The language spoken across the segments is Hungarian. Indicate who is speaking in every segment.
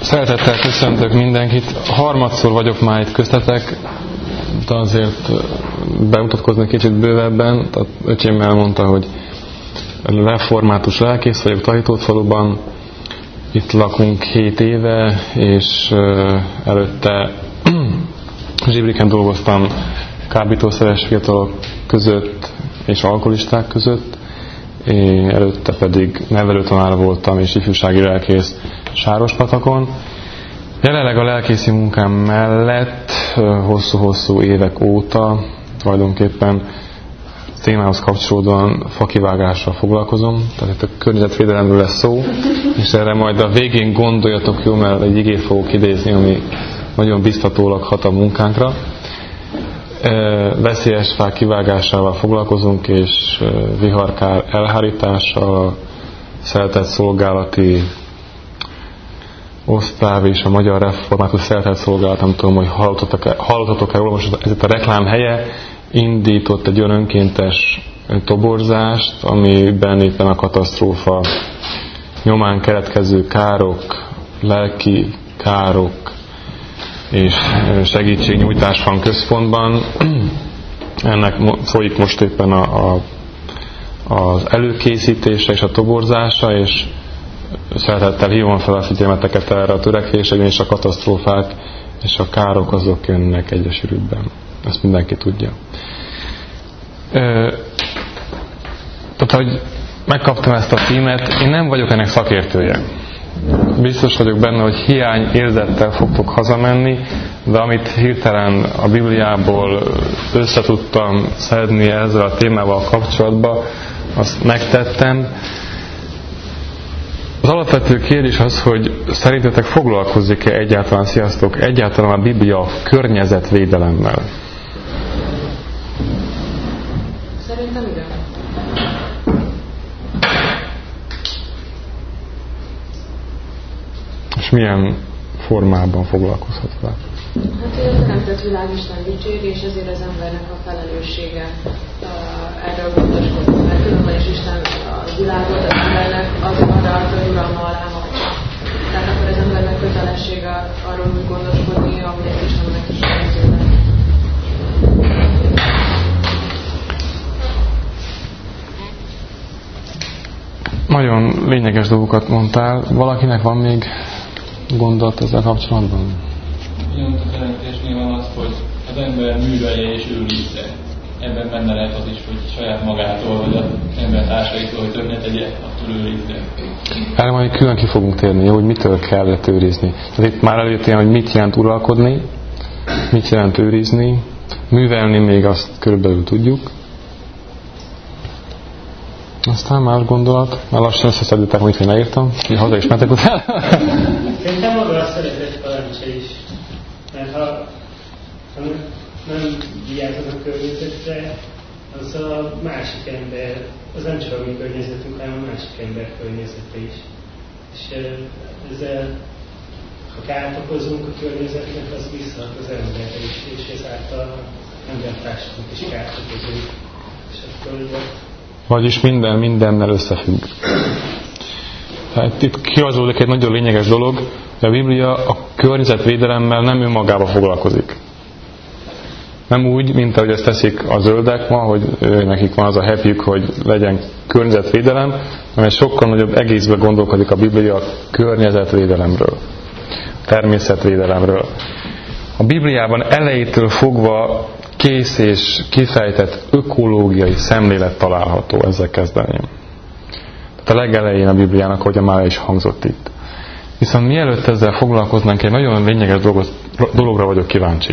Speaker 1: Szeretettel köszöntök mindenkit. Harmadszor vagyok már itt köztetek, de azért bemutatkozni kicsit bővebben. Tehát öcsém elmondta, hogy református lelkész vagyok Tahitótfaluban. Itt lakunk 7 éve, és előtte Zsibriken dolgoztam kábítószeres fiatalok között és alkoholisták között. Én előtte pedig nevelőtanár voltam és ifjúsági lelkész Sárospatakon. Jelenleg a lelkészi munkám mellett hosszú-hosszú évek óta tulajdonképpen témához kapcsolódóan fakivágással foglalkozom, tehát itt a környezetvédelemről lesz szó, és erre majd a végén gondoljatok jó, mert egy igét fogok idézni, ami nagyon biztatólag hat a munkánkra. Veszélyes fák kivágásával foglalkozunk, és viharkár elhárítással, szeltett szolgálati osztáv és a Magyar Református Szeltett Szolgálat, nem tudom, hogy hallottatok-e róla, most ez itt a reklám helye, indított egy olyan önkéntes toborzást, amiben éppen a katasztrófa nyomán keletkező károk, lelki károk és segítségnyújtás van központban. Ennek folyik most éppen az előkészítése és a toborzása, és szeretettel hívom fel a figyelmeteket erre a törekvésre, és a katasztrófák és a károk azok jönnek egyre sűrűbben. Ezt mindenki tudja. Tehát, hogy megkaptam ezt a címet, én nem vagyok ennek szakértője. Biztos vagyok benne, hogy hiány érzettel fogtok hazamenni, de amit hirtelen a Bibliából összetudtam szedni ezzel a témával kapcsolatban, azt megtettem. Az alapvető kérdés az, hogy szerintetek foglalkozik-e egyáltalán a Biblia környezetvédelemmel?
Speaker 2: Szerintem igen.
Speaker 1: És milyen formában foglalkozhat vele?
Speaker 2: Hát a teremtett világ Isten dicséri, és ezért az embernek a felelőssége erről gondoskodni. Mert különben is Isten a világot az embernek arra adta, hogy uralma alá hagyja. Tehát akkor az embernek kötelessége arról úgy gondoskodni, ahogy ez Istennek is jelzőben.
Speaker 1: Nagyon lényeges dolgokat mondtál. Valakinek van még gondolat ezzel kapcsolatban?
Speaker 3: Ugyanúgy a teremtésnél van az, hogy az ember művelje és őrizze. Ebben benne lehet az is, hogy saját magától, vagy az ember társaitól, hogy több ne tegye, attól őrizze.
Speaker 1: Erre majd külön ki fogunk térni, hogy mitől kellett őrizni. Tehát itt már előtt ilyen, hogy mit jelent uralkodni, mit jelent őrizni, művelni még azt körülbelül tudjuk. Aztán más gondolat, mert lassan összeszedítek, amit én leírtam, így haza is mentek utána.
Speaker 4: Szerintem maga a szeretet parancsa is. Mert ha nem vigyázod a környezetre, az a másik ember, az nem csak a mi környezetünk, hanem a másik ember környezete is. És ezzel, ha kárt okozunk a környezetnek, az visszahat az emberre is, és ezáltal embertársadnak is kárt okozunk. És akkor
Speaker 1: vagyis minden mindennel összefügg. Tehát itt kihazolódik egy nagyon lényeges dolog, hogy a Biblia a környezetvédelemmel nem önmagába foglalkozik. Nem úgy, mint ahogy ezt teszik a zöldek ma, hogy nekik van az a happyük, hogy legyen környezetvédelem, hanem egy sokkal nagyobb egészben gondolkodik a Biblia a környezetvédelemről, természetvédelemről. A Bibliában elejétől fogva kész és kifejtett ökológiai szemlélet található, ezzel kezdeném. Tehát a legelején a Bibliának, ahogy már is hangzott itt. Viszont mielőtt ezzel foglalkoznánk, egy nagyon lényeges dologra vagyok kíváncsi.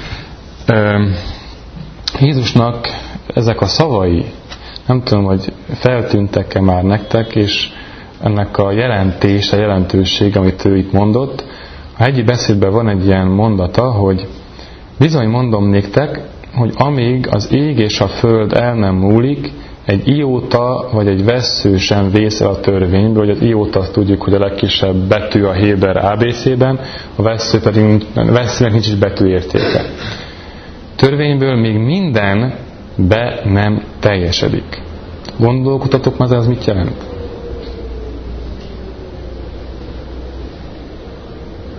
Speaker 1: Jézusnak ezek a szavai, nem tudom, hogy feltűntek-e már nektek, és ennek a jelentése, jelentőség, amit ő itt mondott. A hegyi beszédben van egy ilyen mondata, hogy bizony mondom néktek, hogy amíg az ég és a föld el nem múlik, egy ióta vagy egy vessző sem vészel a törvényből, hogy az ióta azt tudjuk, hogy a legkisebb betű a héber ABC-ben, a vessző pedig vesszőnek nincs is betűértéke. Törvényből még minden be nem teljesedik. Gondolkodtatok már, ez mit jelent?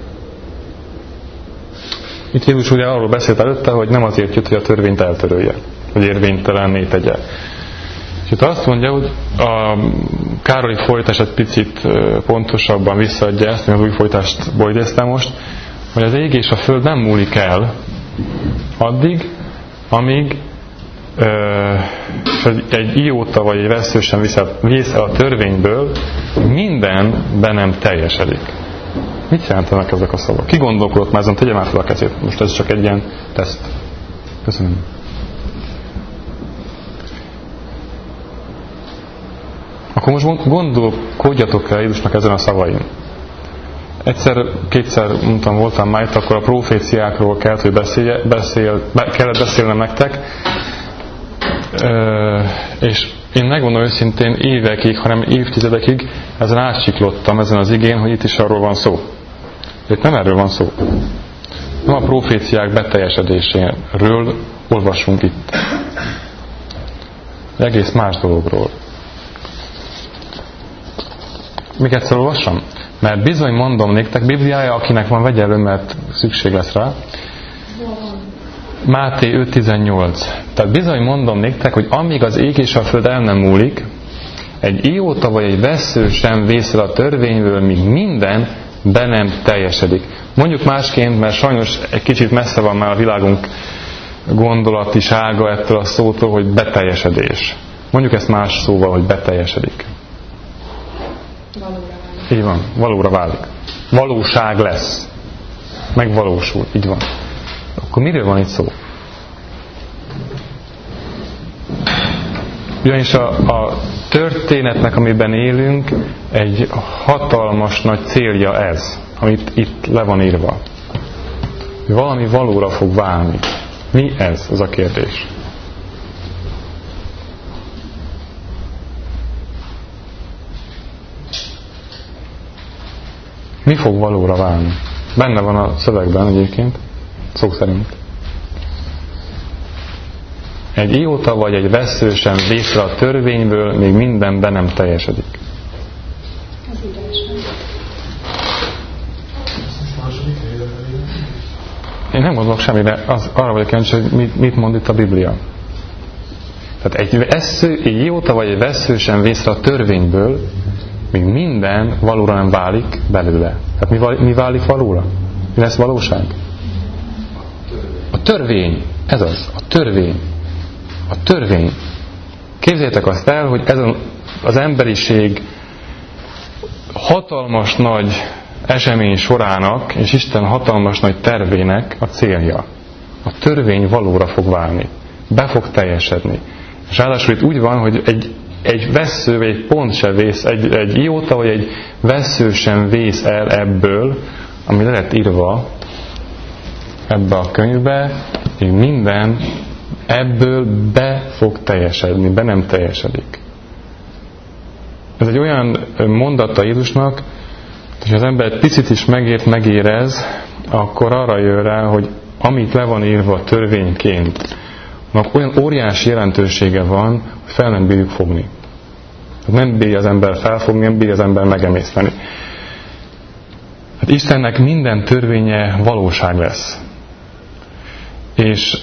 Speaker 1: itt Jézus ugye arról beszélt előtte, hogy nem azért jött, hogy a törvényt eltörölje, hogy érvénytelenné tegye. És itt azt mondja, hogy a Károli folytás egy picit pontosabban visszaadja ezt, az új folytást idéztem most, hogy az ég és a föld nem múlik el addig, amíg egy ióta vagy egy vessző sem vész el a törvényből, minden be nem teljesedik. Mit jelentenek ezek a szavak? Ki gondolkodott már ezen? Tegye már fel a kezét. Most ez csak egy ilyen teszt. Köszönöm. Akkor most gondolkodjatok el Jézusnak ezen a szavain. Kétszer mondtam, voltam már itt, akkor a proféciákról kellett, hogy kellett beszélnem nektek. És én megmondom őszintén, évekig, hanem évtizedekig ezen átsiklottam ezen az igén, hogy itt is arról van szó. Itt nem erről van szó. Nem a proféciák beteljesedéséről olvasunk itt. Egész más dologról. Még egyszer olvassam? Mert bizony mondom néktek, Bibliája, akinek van, vegye elő, mert szükség lesz rá. Máté 5.18. Tehát bizony mondom néktek, hogy amíg az ég és a föld el nem múlik, egy ióta vagy egy vessző sem vész el a törvényből, míg minden be nem teljesedik. Mondjuk másként, mert sajnos egy kicsit messze van már a világunk gondolatisága ettől a szótól, hogy beteljesedés. Mondjuk ezt más szóval, hogy beteljesedik. Így van, valóra válik. Valóság lesz. Megvalósul, így van. Akkor miről van itt szó? Ugyanis a történetnek, amiben élünk, egy hatalmas nagy célja ez, amit itt le van írva. Valami valóra fog válni. Mi ez? Ez a kérdés. Mi fog valóra válni? Benne van a szövegben egyébként, szó szerint. Egy ióta vagy egy vessző sem vész le a törvényből, még minden be nem teljesedik.
Speaker 2: Az írásban.
Speaker 1: Én nem gondolok semmire, arra vagyok kíváncsi, hogy mit mond itt a Biblia. Tehát egy ióta vagy egy vessző sem vész le a törvényből, még minden valóra nem válik belőle. Tehát mi válik valóra? Mi lesz valóság? A törvény. Ez az. A törvény. A törvény. Képzeljétek azt el, hogy ez az emberiség hatalmas nagy esemény sorának, és Isten hatalmas nagy tervének a célja. A törvény valóra fog válni. Be fog teljesedni. És ráadásul itt úgy van, hogy egy vessző, vagy egy pont sem vész, egy ióta, vagy egy vessző sem vész el ebből, ami le lett írva ebbe a könyvbe, és minden ebből be fog teljesedni, be nem teljesedik. Ez egy olyan mondata Jézusnak, hogy az ember egy picit is megérez, akkor arra jön rá, hogy amit le van írva törvényként, annak olyan óriási jelentősége van, hogy fel nem bírjuk fogni. Nem bírja az ember felfogni, nem bírja az ember megemészteni. Hát Istennek minden törvénye valóság lesz. És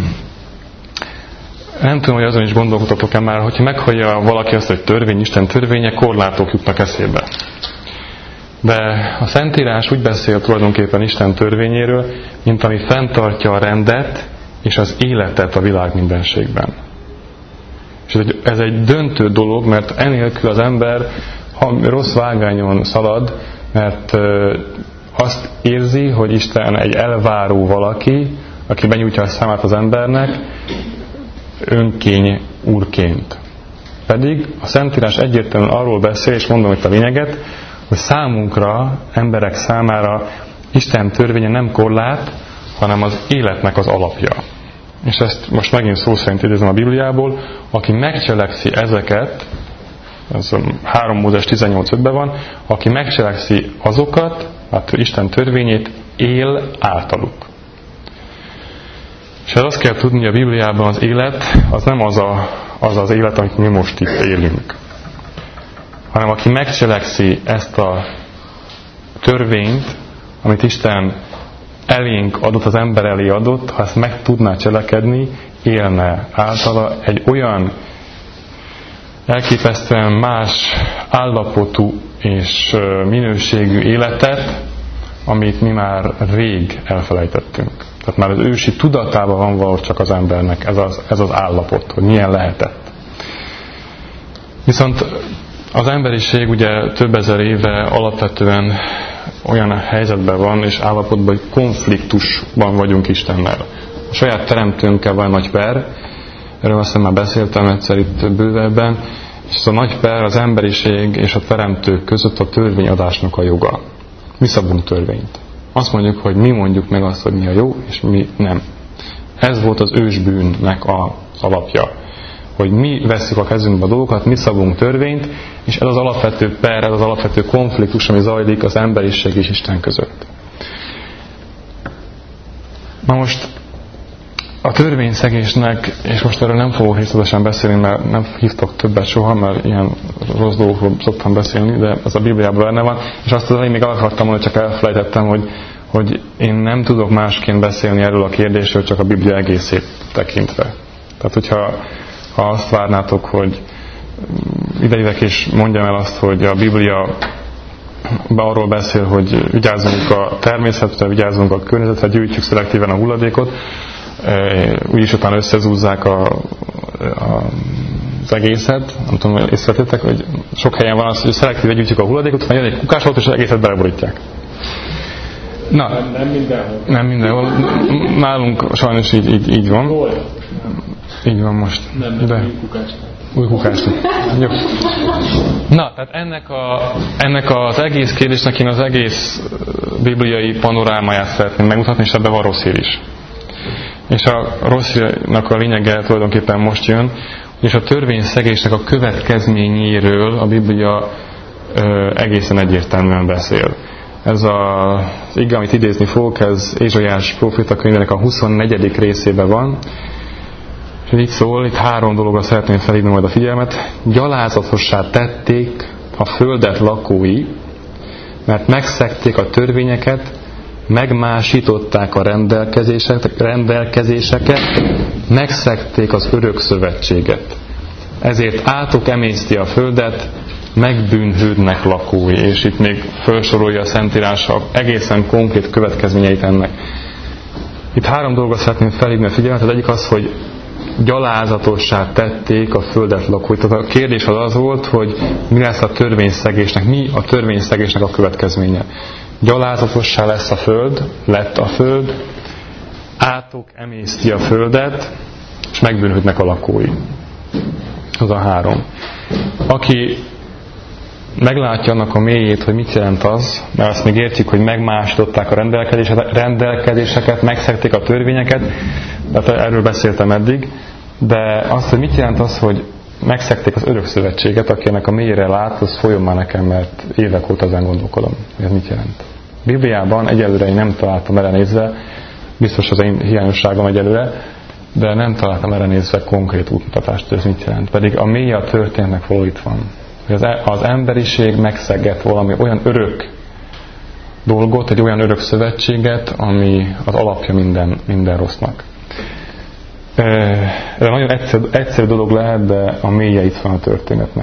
Speaker 1: nem tudom, hogy azon is gondolkodhatok-e már, hogyha meghallja valaki azt, hogy törvény, Isten törvénye, korlátok jutnak eszébe. De a Szentírás úgy beszél tulajdonképpen Isten törvényéről, mint ami fenntartja a rendet és az életet a világ mindenségben. És ez egy döntő dolog, mert enélkül az ember rossz vágányon szalad, mert azt érzi, hogy Isten egy elváró valaki, aki benyújtja a számát az embernek, önkény úrként. Pedig a Szentírás egyértelműen arról beszél, és mondom itt a lényeget, hogy számunkra, emberek számára Isten törvénye nem korlát, hanem az életnek az alapja. És ezt most megint szó szerint idézem a Bibliából, aki megcselekszi ezeket, ez 3 Mózes 18.5-ben van, aki megcselekszi azokat, hát Isten törvényét, él általuk. És ez azt kell tudni, hogy a Bibliában az élet, az nem az élet, amit mi most itt élünk. Hanem aki megcselekszi ezt a törvényt, amit Isten elénk adott, az ember elé adott, ha ezt meg tudná cselekedni, élne általa egy olyan elképesztően más állapotú és minőségű életet, amit mi már rég elfelejtettünk. Tehát már az ősi tudatában van valahogy csak az embernek ez az állapot, hogy milyen lehetett. Viszont az emberiség ugye több ezer éve alapvetően olyan helyzetben van és állapotban, hogy konfliktusban vagyunk Istennel. A saját teremtőnkkel van nagy per, erről aztán már beszéltem egyszer itt bővebben, és ez a nagy per az emberiség és a teremtő között a törvényadásnak a joga. Mi szabunk törvényt. Azt mondjuk, hogy mi mondjuk meg azt, hogy mi a jó, és mi nem. Ez volt az ősbűnnek az alapja. Hogy mi vesszük a kezünkbe a dolgokat, mi szabunk törvényt, és ez az alapvető per, ez az alapvető konfliktus, ami zajlik az emberiség és Isten között. Na most a törvényszegésnek, és most erről nem fogok részletesen beszélni, mert nem hívtak többet soha, mert ilyen rossz dolgokról szoktam beszélni, de ez a Bibliában benne van, és azt az elején még el akartam mondani, csak elfelejtettem, hogy én nem tudok másként beszélni erről a kérdésről, csak a Biblia egészét tekintve. Tehát, hogyha azt várnátok, hogy idejövök és mondjam el azt, hogy a Biblia arról beszél, hogy vigyázzunk a természetre, vigyázzunk a környezetre, gyűjtjük szelektíven a hulladékot, úgyis utána összezúzzák az egészet. Nem tudom, hogy észrevettétek, hogy sok helyen van az, hogy szelektíven gyűjtjük a hulladékot, utána jön egy kukásoló, és az egészet beleborítják. Na,
Speaker 3: nem mindenhol.
Speaker 1: Nem mindenhol. Nálunk sajnos így van. Így van most.
Speaker 3: Nem
Speaker 1: új kukácsnak. Jó. Na, tehát ennek az egész kérdésnek én az egész bibliai panorámáját szeretném megmutatni, és ebben van rossz hír is. És a rossz hírnak a lényege tulajdonképpen most jön, és a törvényszegésnek a következményéről a Biblia egészen egyértelműen beszél. Ez az ige, amit idézni fogok, ez Ézsaiás próféta könyvének a 24. részében van. És így szól, itt 3 dologra szeretném felhívni majd a figyelmet. Gyalázatossá tették a földet lakói, mert megszegték a törvényeket, megmásították a rendelkezéseket, megszegték az örök szövetséget. Ezért átok emészti a földet, megbűnhődnek lakói. És itt még felsorolja a Szentírás egészen konkrét következményeit ennek. Itt 3 dologra szeretném felhívni a figyelmet. Az egyik az, hogy gyalázatossá tették a földet lakói. Tehát a kérdés az volt, hogy mi lesz a törvényszegésnek, mi a törvényszegésnek a következménye. Gyalázatossá lesz a föld, lett a föld, átok emészti a földet, és megbűnhődnek a lakói. Az a 3. Aki meglátja annak a mélyét, hogy mit jelent az, mert azt még értjük, hogy megmásították a rendelkezéseket, megszegték a törvényeket, tehát erről beszéltem eddig, de azt, hogy mit jelent az, hogy megszegték az örök szövetséget, aki ennek a mélyére lát, az folyjon már nekem, mert évek óta ezen gondolkodom, hogy ez mit jelent. Bibliában egyelőre én nem találtam erre nézve, biztos az én hiányosságom egyelőre, de nem találtam erre nézve konkrét útmutatást, hogy ez mit jelent. Pedig a mélye a történetnek való itt van. Az emberiség megszegett valami olyan örök dolgot, egy olyan örök szövetséget, ami az alapja minden rossznak. Ez nagyon egyszerű dolog lehet, de a mélye itt van a történetnek.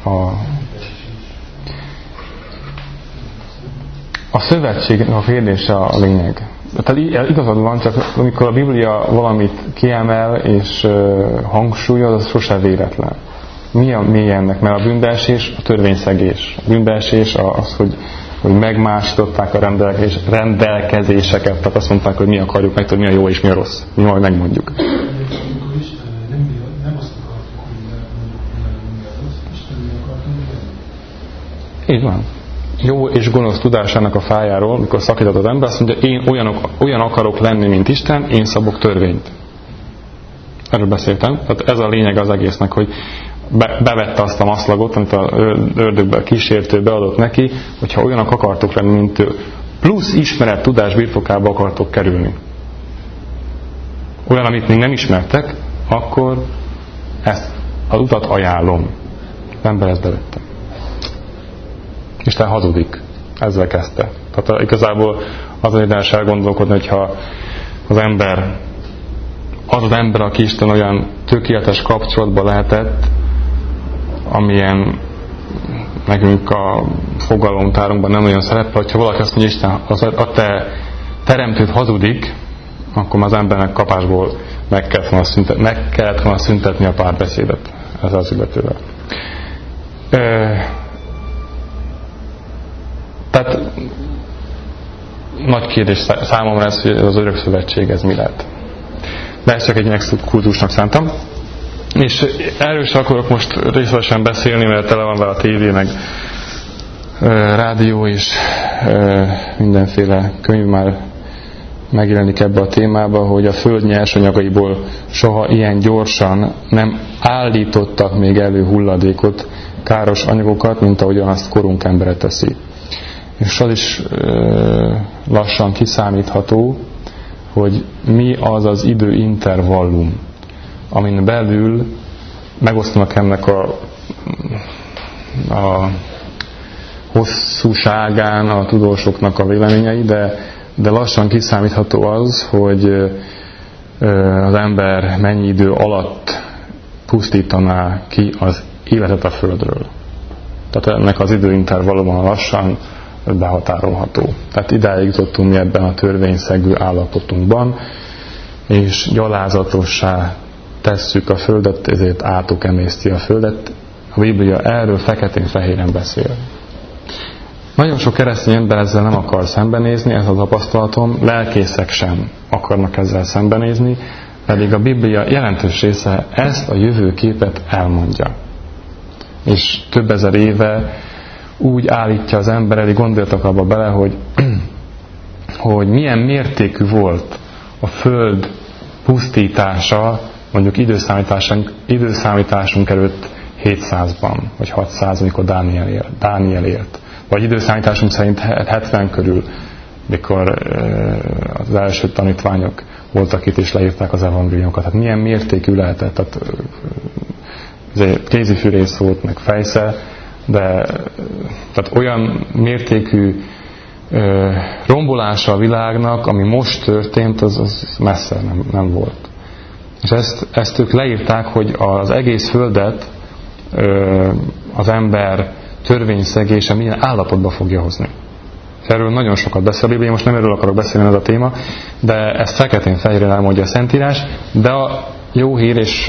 Speaker 1: A szövetségnek a kérdése a lényeg. Tehát igazad van, csak amikor a Biblia valamit kiemel és hangsúlyoz, az sose véletlen. Mi a mélye ennek? Mert a bűnbeesés a törvényszegés. A bűnbeesés az, hogy megmásították a rendelkezéseket. Tehát azt mondták, hogy mi akarjuk meg, hogy mi a jó és mi a rossz. Mi majd megmondjuk. Így van. Jó és gonosz tudásának a fájáról, mikor szakított az ember, azt mondja, én olyan akarok lenni, mint Isten, én szabok törvényt. Erről beszéltem. Tehát ez a lényeg az egésznek, hogy bevette azt a maszlagot, amit az ördögbe, a kísértő beadott neki, hogyha olyanok akartok lenni, mint ő, plusz ismeret, tudás birtokába akartok kerülni. Olyan, amit még nem ismertek, akkor ezt az utat ajánlom. Az ember ezt bevette. Isten hazudik. Ezzel kezdte. Tehát igazából azon érdemes elgondolkodni, hogyha az ember, aki Isten olyan tökéletes kapcsolatban lehetett, amilyen nekünk a fogalomtárunkban nem olyan szerepel, hogyha valaki azt mondja, Isten, a te teremtőd hazudik, akkor az embernek kapásból meg kellett volna szüntetni a párbeszédet ezzel az illetővel. Tehát nagy kérdés számomra ez, hogy az örök szövetség ez mi lehet. De ezt csak egy megszubkultusnak szántam. És erről sem akarok most részletesen beszélni, mert tele van vele a tévé, meg rádió és mindenféle könyv már megjelenik ebbe a témába, hogy a föld nyersanyagaiból soha ilyen gyorsan nem állítottak még elő hulladékot, káros anyagokat, mint ahogyan azt korunk embere teszi. És az is lassan kiszámítható, hogy mi az az időintervallum, amin belül megosztanak ennek a hosszúságán a tudósoknak a véleményei, de lassan kiszámítható az, hogy az ember mennyi idő alatt pusztítaná ki az életet a Földről. Tehát ennek az időintervalluma lassan behatárolható. Tehát idáig jutottunk mi ebben a törvényszegő állapotunkban, és gyalázatossá tesszük a Földet, ezért átok emészti a Földet. A Biblia erről feketén-fehéren beszél. Nagyon sok keresztény ember ezzel nem akar szembenézni, ez a tapasztalatom, lelkészek sem akarnak ezzel szembenézni, pedig a Biblia jelentős része ezt a jövőképet elmondja. És több ezer éve úgy állítja az ember elé, gondoljatok abba bele, hogy milyen mértékű volt a Föld pusztítása, mondjuk időszámításunk előtt 700-ban, vagy 600, amikor Dániel élt. Vagy időszámításunk szerint 70 körül, mikor az első tanítványok voltak itt, és leírták az evangéliumokat. Tehát milyen mértékű lehetett. Tehát kézifűrész volt, meg fejsze, de tehát olyan mértékű rombolása a világnak, ami most történt, az messze nem volt. És ezt ők leírták, hogy az egész Földet az ember törvényszegése milyen állapotba fogja hozni. Erről nagyon sokat beszél a Biblia, most nem erről akarok beszélni, ez a téma, de ezt feketén-fehéren elmondja a Szentírás, de a jó hír, és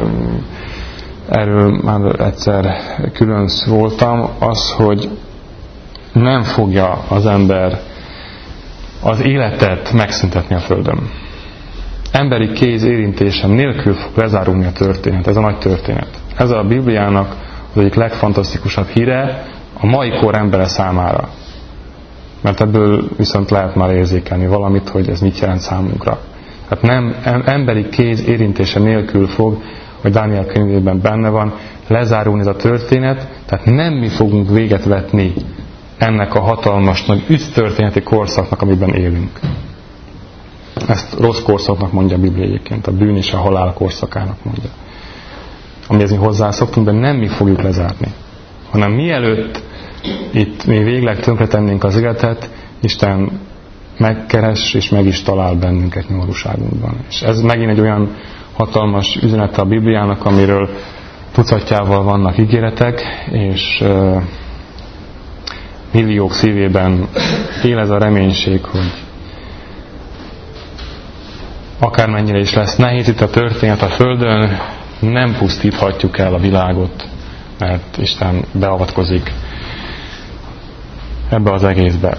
Speaker 1: erről már egyszer külön voltam, az, hogy nem fogja az ember az életet megszüntetni a Földön. Emberi kéz érintése nélkül fog lezárulni a történet, ez a nagy történet. Ez a Bibliának az egyik legfantasztikusabb híre a mai kor embere számára. Mert ebből viszont lehet már érzékelni valamit, hogy ez mit jelent számunkra. Hát nem emberi kéz érintése nélkül fog, hogy Dániel könyvében benne van, lezárulni ez a történet, tehát nem mi fogunk véget vetni ennek a hatalmas nagy ügytörténeti korszaknak, amiben élünk. Ezt rossz korszaknak mondja a Biblia egyébként, a bűn és a halál korszakának mondja. Amihez mi hozzászoktunk, de nem mi fogjuk lezárni. Hanem mielőtt itt mi végleg tönkretennénk az életet, Isten megkeres és meg is talál bennünket nyomorúságunkban. És ez megint egy olyan hatalmas üzenete a Bibliának, amiről tucatjával vannak ígéretek, és milliók szívében él ez a reménység, hogy akármennyire is lesz nehéz itt a történet a Földön, nem pusztíthatjuk el a világot, mert Isten beavatkozik ebbe az egészbe.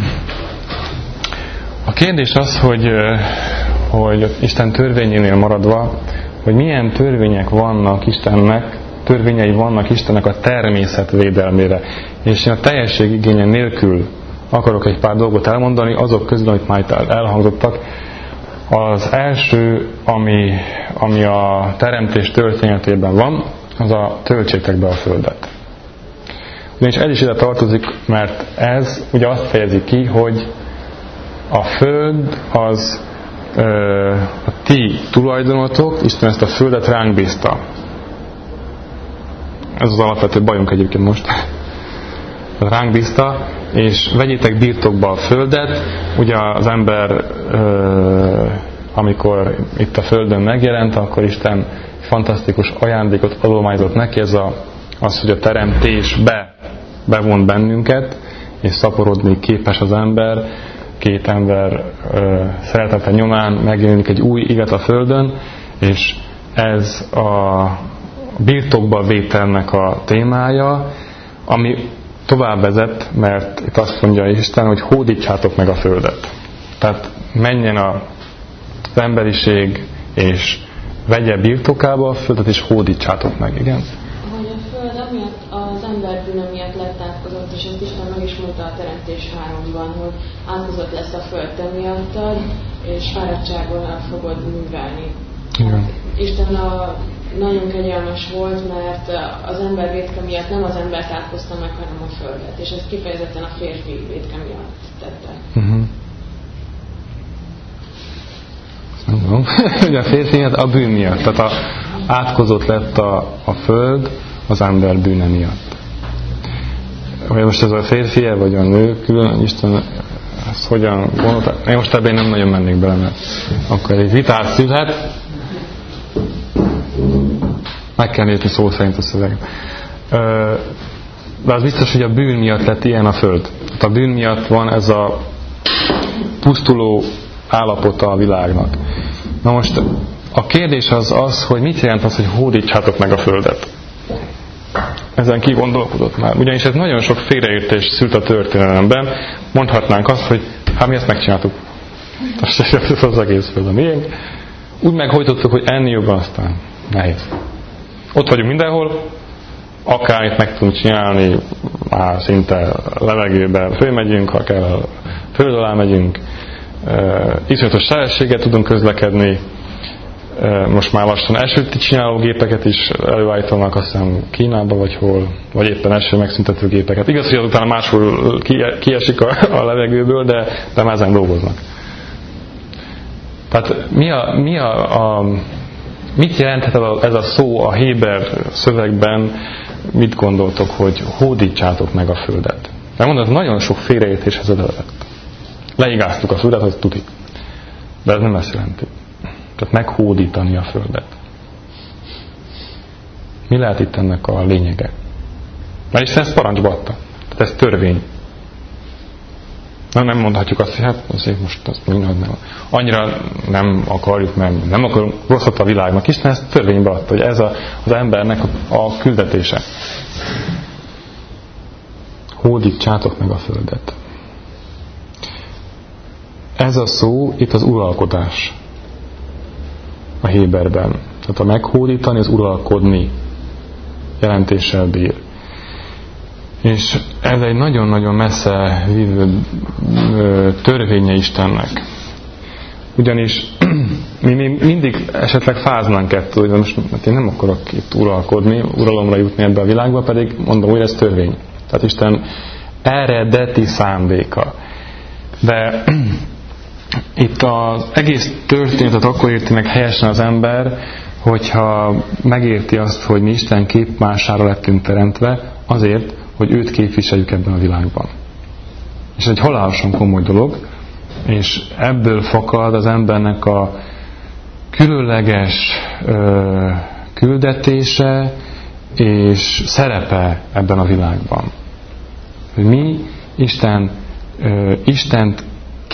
Speaker 1: A kérdés az, hogy Isten törvényénél maradva, hogy milyen törvények vannak Istennek, törvényei vannak Istennek a természet védelmére. És én a teljesség igénye nélkül akarok egy pár dolgot elmondani, azok közül, amit már itt elhangzottak. Az első, ami a teremtés történetében van, az a töltsétek be a földet. Ugyanis ez is ide tartozik, mert ez ugye azt fejezi ki, hogy a föld az a ti tulajdonotok, Isten ezt a földet ránk bízta. Ez az alapvető bajunk egyébként most. tehát ránk bízta, és vegyétek birtokba a földet. Ugye az ember, amikor itt a földön megjelent, akkor Isten fantasztikus ajándékot adományozott neki, ez az, hogy a teremtésbe bevont bennünket, és szaporodni képes az ember, két ember szeretete nyomán megjelenik egy új élet a földön, és ez a birtokba vételnek a témája, ami tovább vezet, mert itt azt mondja Isten, hogy hódítsátok meg a földet. Tehát menjen az emberiség, és vegye birtokába a földet, és hódítsátok meg, igen?
Speaker 2: Hogy a föld amiatt, az ember bűnöm miatt lett átkozott, és ezt Isten meg is mondta a Teremtés 3-ban, hogy átkozott lesz a föld te miattad, és fáradtsággal fogod művelni.
Speaker 1: Igen.
Speaker 2: Isten nagyon kegyelmes volt, mert az ember vétke miatt nem az embert átkozta meg, hanem a földet, és ezt kifejezetten a férfi vétke miatt tette.
Speaker 1: Ugye a férfi miatt a bűn miatt, tehát átkozott lett a föld az ember bűne miatt. Hogy most ez a férfi vagy a nő külön, Isten ezt hogyan gondolta? Én most ebben nem nagyon mennék bele, mert akkor egy vitát szülhet. Meg kell nézni szó szerint a szöveg. De az biztos, hogy a bűn miatt lett ilyen a föld. A bűn miatt van ez a pusztuló állapota a világnak. Na most a kérdés az, hogy mit jelent az, hogy hódítsátok meg a földet. Ezen kigondolkodott már. Ugyanis ez nagyon sok félreértés szült a történelemben. Mondhatnánk azt, hogy hát mi ezt megcsináltuk. Az egész föld a miénk. Úgy meghojtottuk, hogy enni jobban, aztán nehéz. Ott vagyunk mindenhol, akármit meg tudunk csinálni, már szinte levegőbe fölmegyünk, ha kell föld alá megyünk, iszonyatos sebességgel tudunk közlekedni, most már lassan esőt csináló gépeket is előállítanak, azt hiszem Kínában vagy hol, vagy éppen eső megszüntető gépeket. Igaz, hogy azután máshol kiesik a levegőből, de már ezen dolgoznak. Tehát mit jelenthet ez a szó a héber szövegben, mit gondoltok, hogy hódítsátok meg a földet? Mert mondom, ez nagyon sok félreértéshez vezetett. Leigáztuk a földet, az tuti. De ez nem ezt jelenti. Tehát meghódítani a földet. Mi lehet itt ennek a lényege? Mert Isten ezt parancsba adta. Tehát ez törvény. Nem mondhatjuk azt, hogy hát azért most azt mindent nem. Annyira nem akarjuk, mert nem akarunk rosszat a világnak. Isten ezt törvénybe adta, hogy ez az embernek a küldetése. Hódítsátok meg a földet. Ez a szó itt az uralkodás a héberben. Tehát a meghódítani, az uralkodni jelentéssel bír. És ez egy nagyon-nagyon messze vívő törvénye Istennek. Ugyanis mi mindig esetleg fáznánk ettől, hogy most én nem akarok itt uralkodni, uralomra jutni ebbe a világba, pedig mondom, hogy ez törvény. Tehát Isten eredeti szándéka. De itt az egész történetet akkor érti meg helyesen az ember, hogyha megérti azt, hogy mi Isten képmására lettünk teremtve, azért, hogy őt képviseljük ebben a világban. És ez egy halálosan komoly dolog, és ebből fakad az embernek a különleges küldetése és szerepe ebben a világban. Hogy mi Istent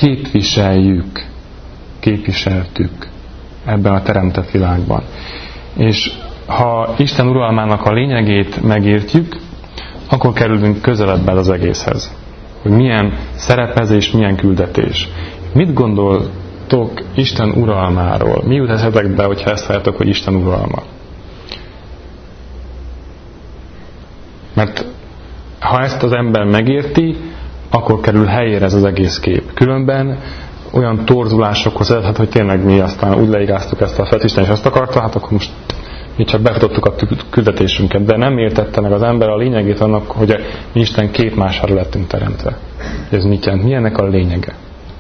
Speaker 1: képviseltük ebben a teremtett világban. És ha Isten uralmának a lényegét megértjük, akkor kerülünk közelebb az egészhez. Hogy milyen szerepezés, milyen küldetés. Mit gondoltok Isten uralmáról? Mi jut eszetekbe, hogyha ezt halljátok, hogy Isten uralma? Mert ha ezt az ember megérti, akkor kerül helyére ez az egész kép. Különben olyan torzulásokhoz vezethet, hogy tényleg mi aztán úgy leigáztuk ezt a felt, Isten is azt akarta, hát akkor most mi csak befutottuk a küldetésünket, de nem értette meg az ember a lényegét annak, hogy mi Isten képmására lettünk teremtve. Ez mit jelent? Mi ennek a lényege?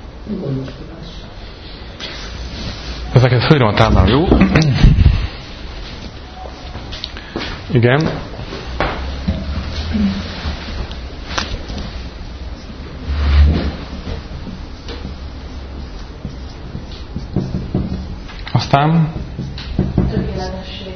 Speaker 1: Ezeket fölírom a táblán, jó? Igen. Aztán
Speaker 2: tökéletesség.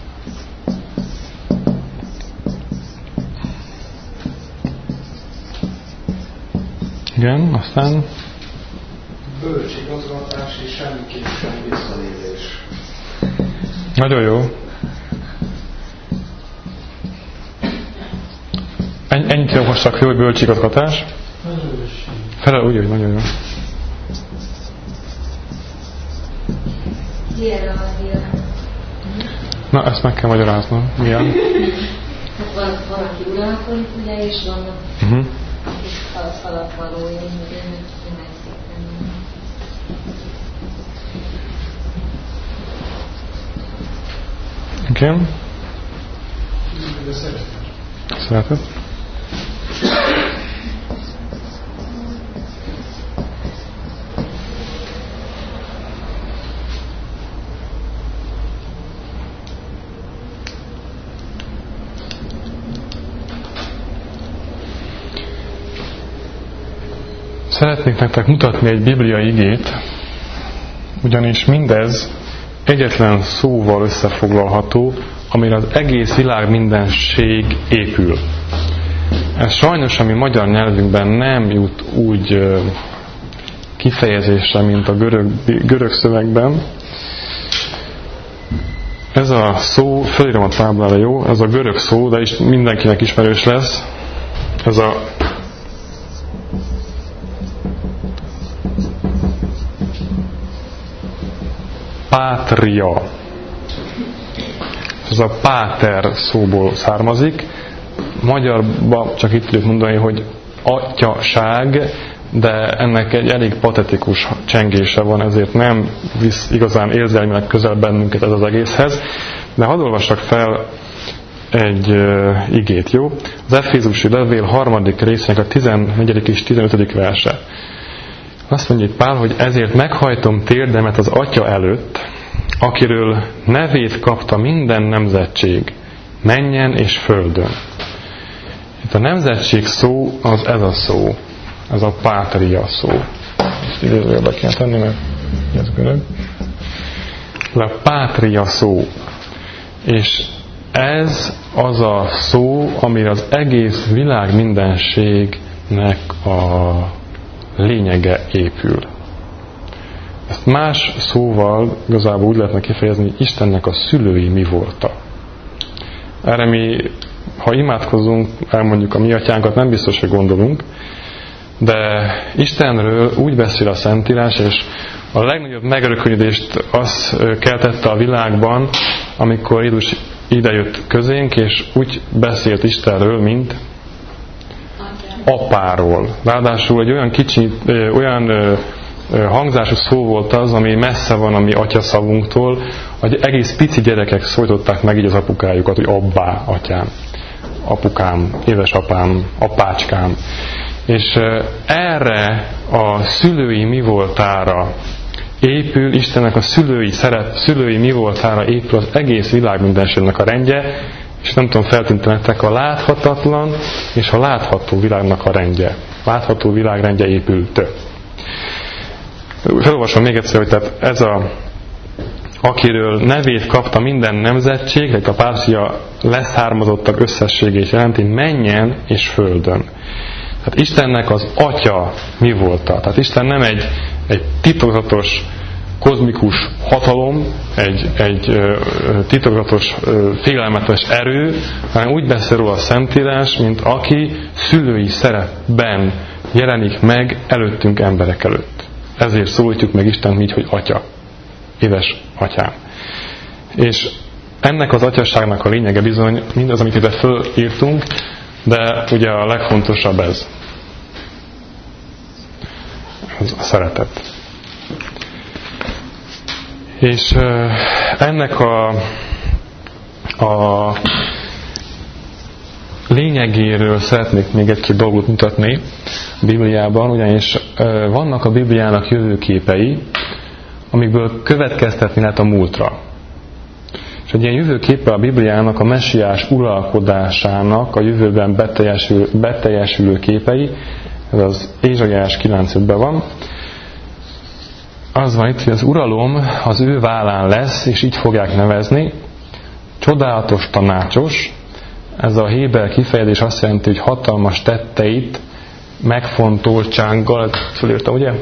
Speaker 1: Igen, aztán
Speaker 5: bölcsigazgatás és semmiképp sem visszalépés.
Speaker 1: nagyon jó. Ennyit javassak jó, hogy bölcsigazgatás. Úgy, nagyon jó.
Speaker 6: Hierarchia.
Speaker 1: Na, ezt meg kell magyaráznom. Milyen?
Speaker 6: Hát van aki uralkodik, ugye, és vannak akik alapvalói, ugye, minden szépen.
Speaker 1: Igen? Szeretet. Szeretnék nektek mutatni egy bibliai igét, ugyanis mindez egyetlen szóval összefoglalható, amire az egész világ mindenség épül. Ez sajnos, ami magyar nyelvünkben nem jut úgy kifejezésre, mint a görög szövegben. Ez a szó, felírom a táblára, jó? Ez a görög szó, de is mindenkinek ismerős lesz. Ez a pátria. Ez a páter szóból származik. Magyarban csak itt tudjuk mondani, hogy atyaság, de ennek egy elég patetikus csengése van, ezért nem visz igazán érzelmileg közel bennünket ez az egészhez. De hadd olvassak fel egy igét, jó? Az Efézusi levél 3. részének a 14. és 15. verse. Azt mondja itt Pál, hogy ezért meghajtom térdemet az Atya előtt, akiről nevét kapta minden nemzetség, mennyen és földön. Itt a nemzetség szó az ez a szó, ez a pátria szó. Ezt idézőjelbe kell tenni, mert ez görög. Ez a pátria szó. És ez az a szó, amire az egész világ mindenségnek a lényege épül. Ezt más szóval igazából úgy lehetne kifejezni, hogy Istennek a szülői mi volta. Erre mi, ha imádkozunk, elmondjuk a mi atyánkat, nem biztos, hogy gondolunk, de Istenről úgy beszél a Szentírás, és a legnagyobb megörökölődést az keltette a világban, amikor Jézus idejött közénk, és úgy beszélt Istenről, mint apáról. Ráadásul egy olyan kicsi, olyan hangzású szó volt az, ami messze van a mi atyaszavunktól, hogy egész pici gyerekek szólították meg így az apukájukat, hogy abbá, atyám, apukám, édesapám, apácskám. És erre a szülői mi voltára épül, Istennek a szülői mi voltára épül az egész világ mindenségnek a rendje, és nem tudom feltűnni nektek, a láthatatlan és a látható világnak a rendje. Látható világrendje épült. Felolvasom még egyszer, hogy tehát ez akiről nevét kapta minden nemzetség, a pártia leszármazottak összességét jelenti mennyen és földön. Tehát Istennek az atya mi volta? Tehát Isten nem egy titokzatos kozmikus hatalom, egy titokzatos félelmetes erő, hanem úgy beszél róla a Szentírás, mint aki szülői szerepben jelenik meg előttünk emberek előtt. Ezért szólítjuk meg Istent így, hogy atya, édes atyám. És ennek az atyasságnak a lényege bizony mindaz, amit ide fölírtunk, de ugye a legfontosabb ez. Ez a szeretet. És ennek a lényegéről szeretnék még egy-két dolgot mutatni a Bibliában, ugyanis vannak a Bibliának jövőképei, amikből következtetni lehet a múltra. És egy ilyen jövőképe a Bibliának a messiás uralkodásának a jövőben beteljesülő képei, ez az Ézsaiás 9:5-ben van. az van itt, hogy az uralom az ő vállán lesz, és így fogják nevezni, csodálatos tanácsos. Ez a héber kifejezés azt jelenti, hogy hatalmas tetteit megfontoltsággal, fölírtam, ugye?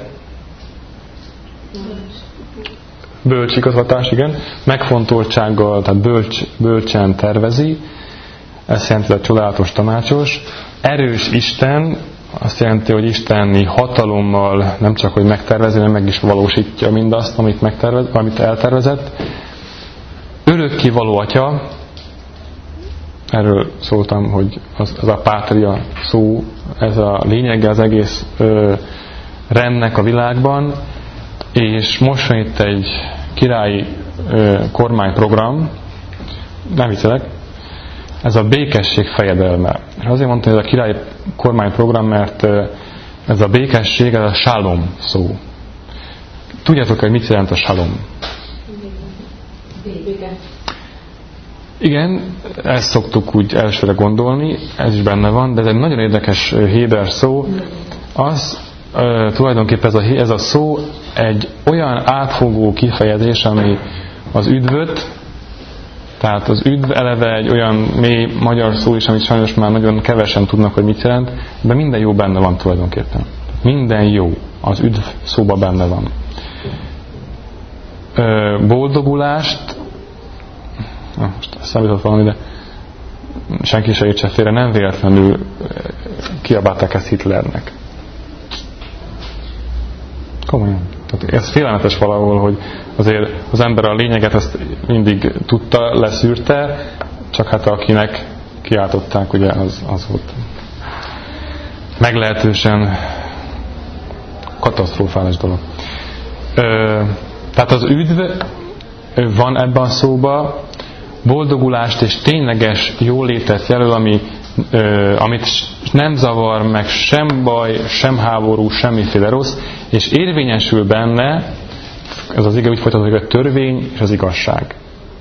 Speaker 1: Bölcsigazgatás, igen. Megfontoltsággal, tehát bölcsen tervezi. Ez jelenti, hogy csodálatos tanácsos. Erős Isten, azt jelenti, hogy isteni hatalommal nem csak, hogy megtervezi, hanem meg is valósítja mindazt, amit eltervezett. Örökkévaló Atya, erről szóltam, hogy az a pátria szó, ez a lényege az egész rendnek a világban, és most van itt egy királyi kormányprogram, nem viccelek, ez a békesség fejedelme. És azért mondtam, hogy ez a királyi kormányprogram, mert ez a békesség, ez a shalom szó. Tudjátok, hogy mit jelent a shalom? Igen, ezt szoktuk úgy elsőre gondolni, ez is benne van, de ez egy nagyon érdekes héber szó. Az tulajdonképpen ez a szó egy olyan átfogó kifejezés, ami az üdvöt, tehát az üdv eleve egy olyan mély magyar szó is, amit sajnos már nagyon kevesen tudnak, hogy mit jelent, de minden jó benne van tulajdonképpen. Minden jó az üdv szóba benne van. Boldogulást, most számított valami, de senki se értse félre, nem véletlenül kiabálták ezt Hitlernek. Komolyan. Tehát ez félelmetes valahol, hogy azért az ember a lényeget ezt mindig tudta, leszűrte, csak hát akinek kiáltották, ugye az volt meglehetősen katasztrofális dolog. Tehát az üdv van ebben a szóban, boldogulást és tényleges jólétet jelöl, amit nem zavar meg sem baj, sem háború, semmiféle rossz, és érvényesül benne, ez az ige úgy folytatódik, hogy a törvény és az igazság.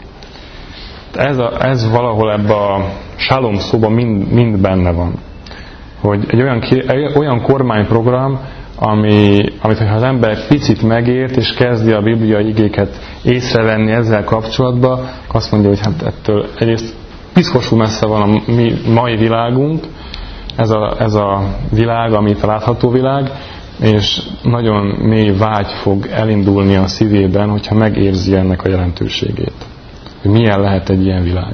Speaker 1: Ez valahol ebben a shalom szóban mind benne van. Hogy egy olyan kormányprogram, amit ha az ember picit megért, és kezdi a bibliai igéket észrevenni ezzel kapcsolatban, azt mondja, hogy hát ettől egyrészt piszkosul messze van a mai világunk, ez a világ, amit a látható világ, és nagyon mély vágy fog elindulni a szívében, hogyha megérzi ennek a jelentőségét. Hogy milyen lehet egy ilyen világ.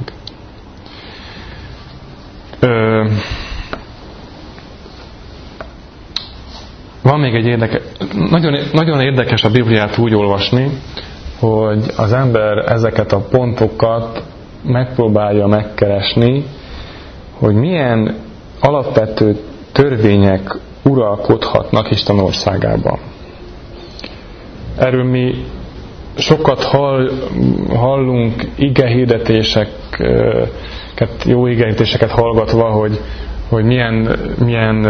Speaker 1: Van még egy nagyon érdekes a Bibliát úgy olvasni, hogy az ember ezeket a pontokat megpróbálja megkeresni, hogy milyen alapvető törvények uralkodhatnak Isten országában. Erről mi sokat hallunk igehirdetéseket, jó igehirdetéseket hallgatva, hogy milyen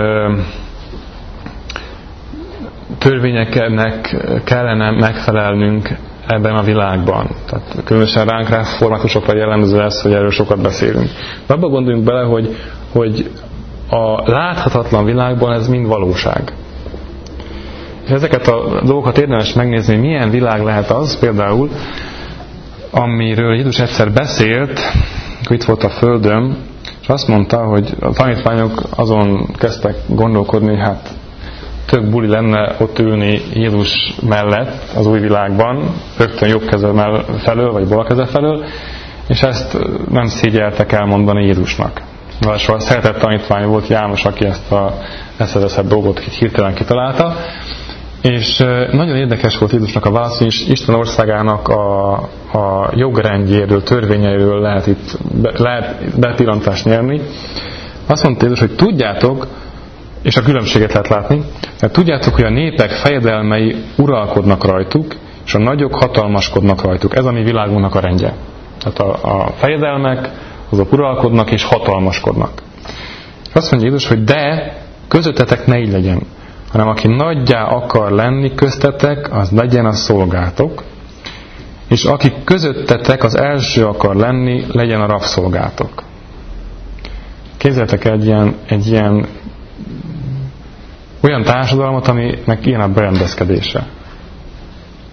Speaker 1: törvényeknek kellene megfelelnünk ebben a világban. Tehát különösen ránk reformátusokra jellemző ez, hogy erről sokat beszélünk. De abba gondoljunk bele, hogy a láthatatlan világban ez mind valóság. És ezeket a dolgokat érdemes megnézni, hogy milyen világ lehet az, például, amiről Jézus egyszer beszélt, hogy itt volt a földön, és azt mondta, hogy a tanítványok azon kezdtek gondolkodni, hogy hát tök buli lenne ott ülni Jézus mellett az új világban, rögtön jobb keze felől, vagy bal keze felől, és ezt nem szégyeltek elmondani Jézusnak. Szóval szeretett tanítvány volt János, aki ezt a dolgot hirtelen kitalálta, és nagyon érdekes volt Jézusnak a válasz, és Isten országának a jogrendjéről, törvényeiről lehet bepillantást nyerni. Azt mondta Jézus, hogy tudjátok, és a különbséget lehet látni, mert tudjátok, hogy a népek fejedelmei uralkodnak rajtuk, és a nagyok hatalmaskodnak rajtuk. Ez a mi világunknak a rendje. Tehát a fejedelmek, azok uralkodnak és hatalmaskodnak. És azt mondja Jézus, hogy de közöttetek ne így legyen, hanem aki nagyjá akar lenni köztetek, az legyen a szolgátok, és aki közöttetek az első akar lenni, legyen a rabszolgátok. Képzeljétek egy ilyen olyan társadalmat, aminek ilyen a berendezkedése.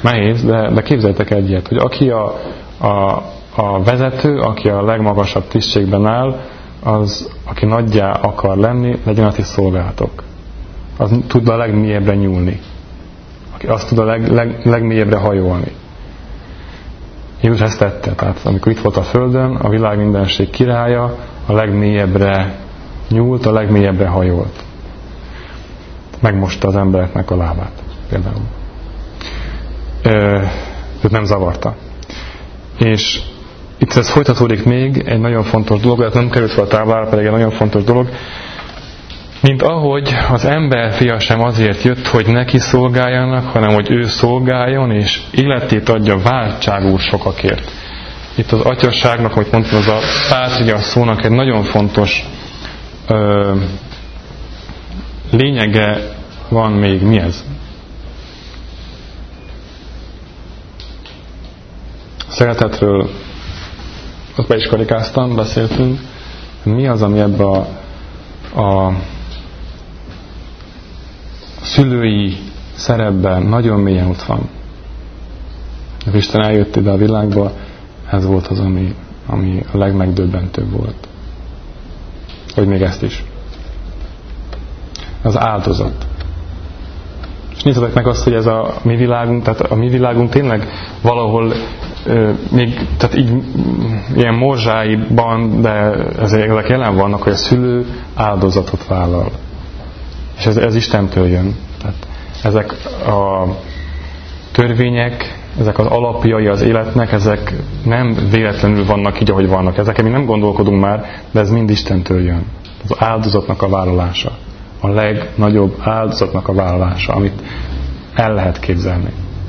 Speaker 1: nehéz, de képzeljétek egy ilyet, hogy aki a vezető, aki a legmagasabb tisztségben áll, az, aki nagyjá akar lenni, legyen a ti szolgálatok. Az tud a legmélyebbre nyúlni. Aki azt tud a legmélyebbre hajolni. Jézus ezt tette, tehát amikor itt volt a földön, a világ mindenség királya a legmélyebbre nyúlt, a legmélyebbre hajolt. Megmosta az embereknek a lábát például. Őt nem zavarta. És itt ez folytatódik még egy nagyon fontos dolog, de nem került fel a táblára, pedig egy nagyon fontos dolog, mint ahogy az emberfia sem azért jött, hogy neki szolgáljanak, hanem hogy ő szolgáljon, és életét adja váltságul sokakért. Itt az atyasságnak, ahogy mondtam, az a pátria szónak egy nagyon fontos lényege van még. Mi ez? Szeretetről ott be is karikáztam, beszéltünk. Mi az, ami ebbe a szülői szerepben nagyon mélyen ott van. Isten eljött ide a világba, ez volt az, ami a legmegdöbbentőbb volt. Hogy még ezt is. Az áldozat. És nézzetek meg azt, hogy ez a mi világunk, tehát a mi világunk tényleg valahol még, tehát így ilyen morzsáiban, de ezek jelen vannak, hogy a szülő áldozatot vállal. És ez Istentől jön. Tehát ezek a törvények, ezek az alapjai az életnek, ezek nem véletlenül vannak így, ahogy vannak. Ezeken mi nem gondolkodunk már, de ez mind Istentől jön. Az áldozatnak a vállalása. A legnagyobb áldozatnak a vállalása, amit el lehet képzelni.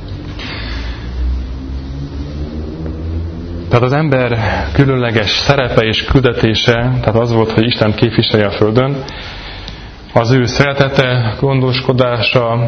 Speaker 1: Tehát az ember különleges szerepe és küldetése, tehát az volt, hogy Isten képviselje a földön, az ő szeretete, gondoskodása,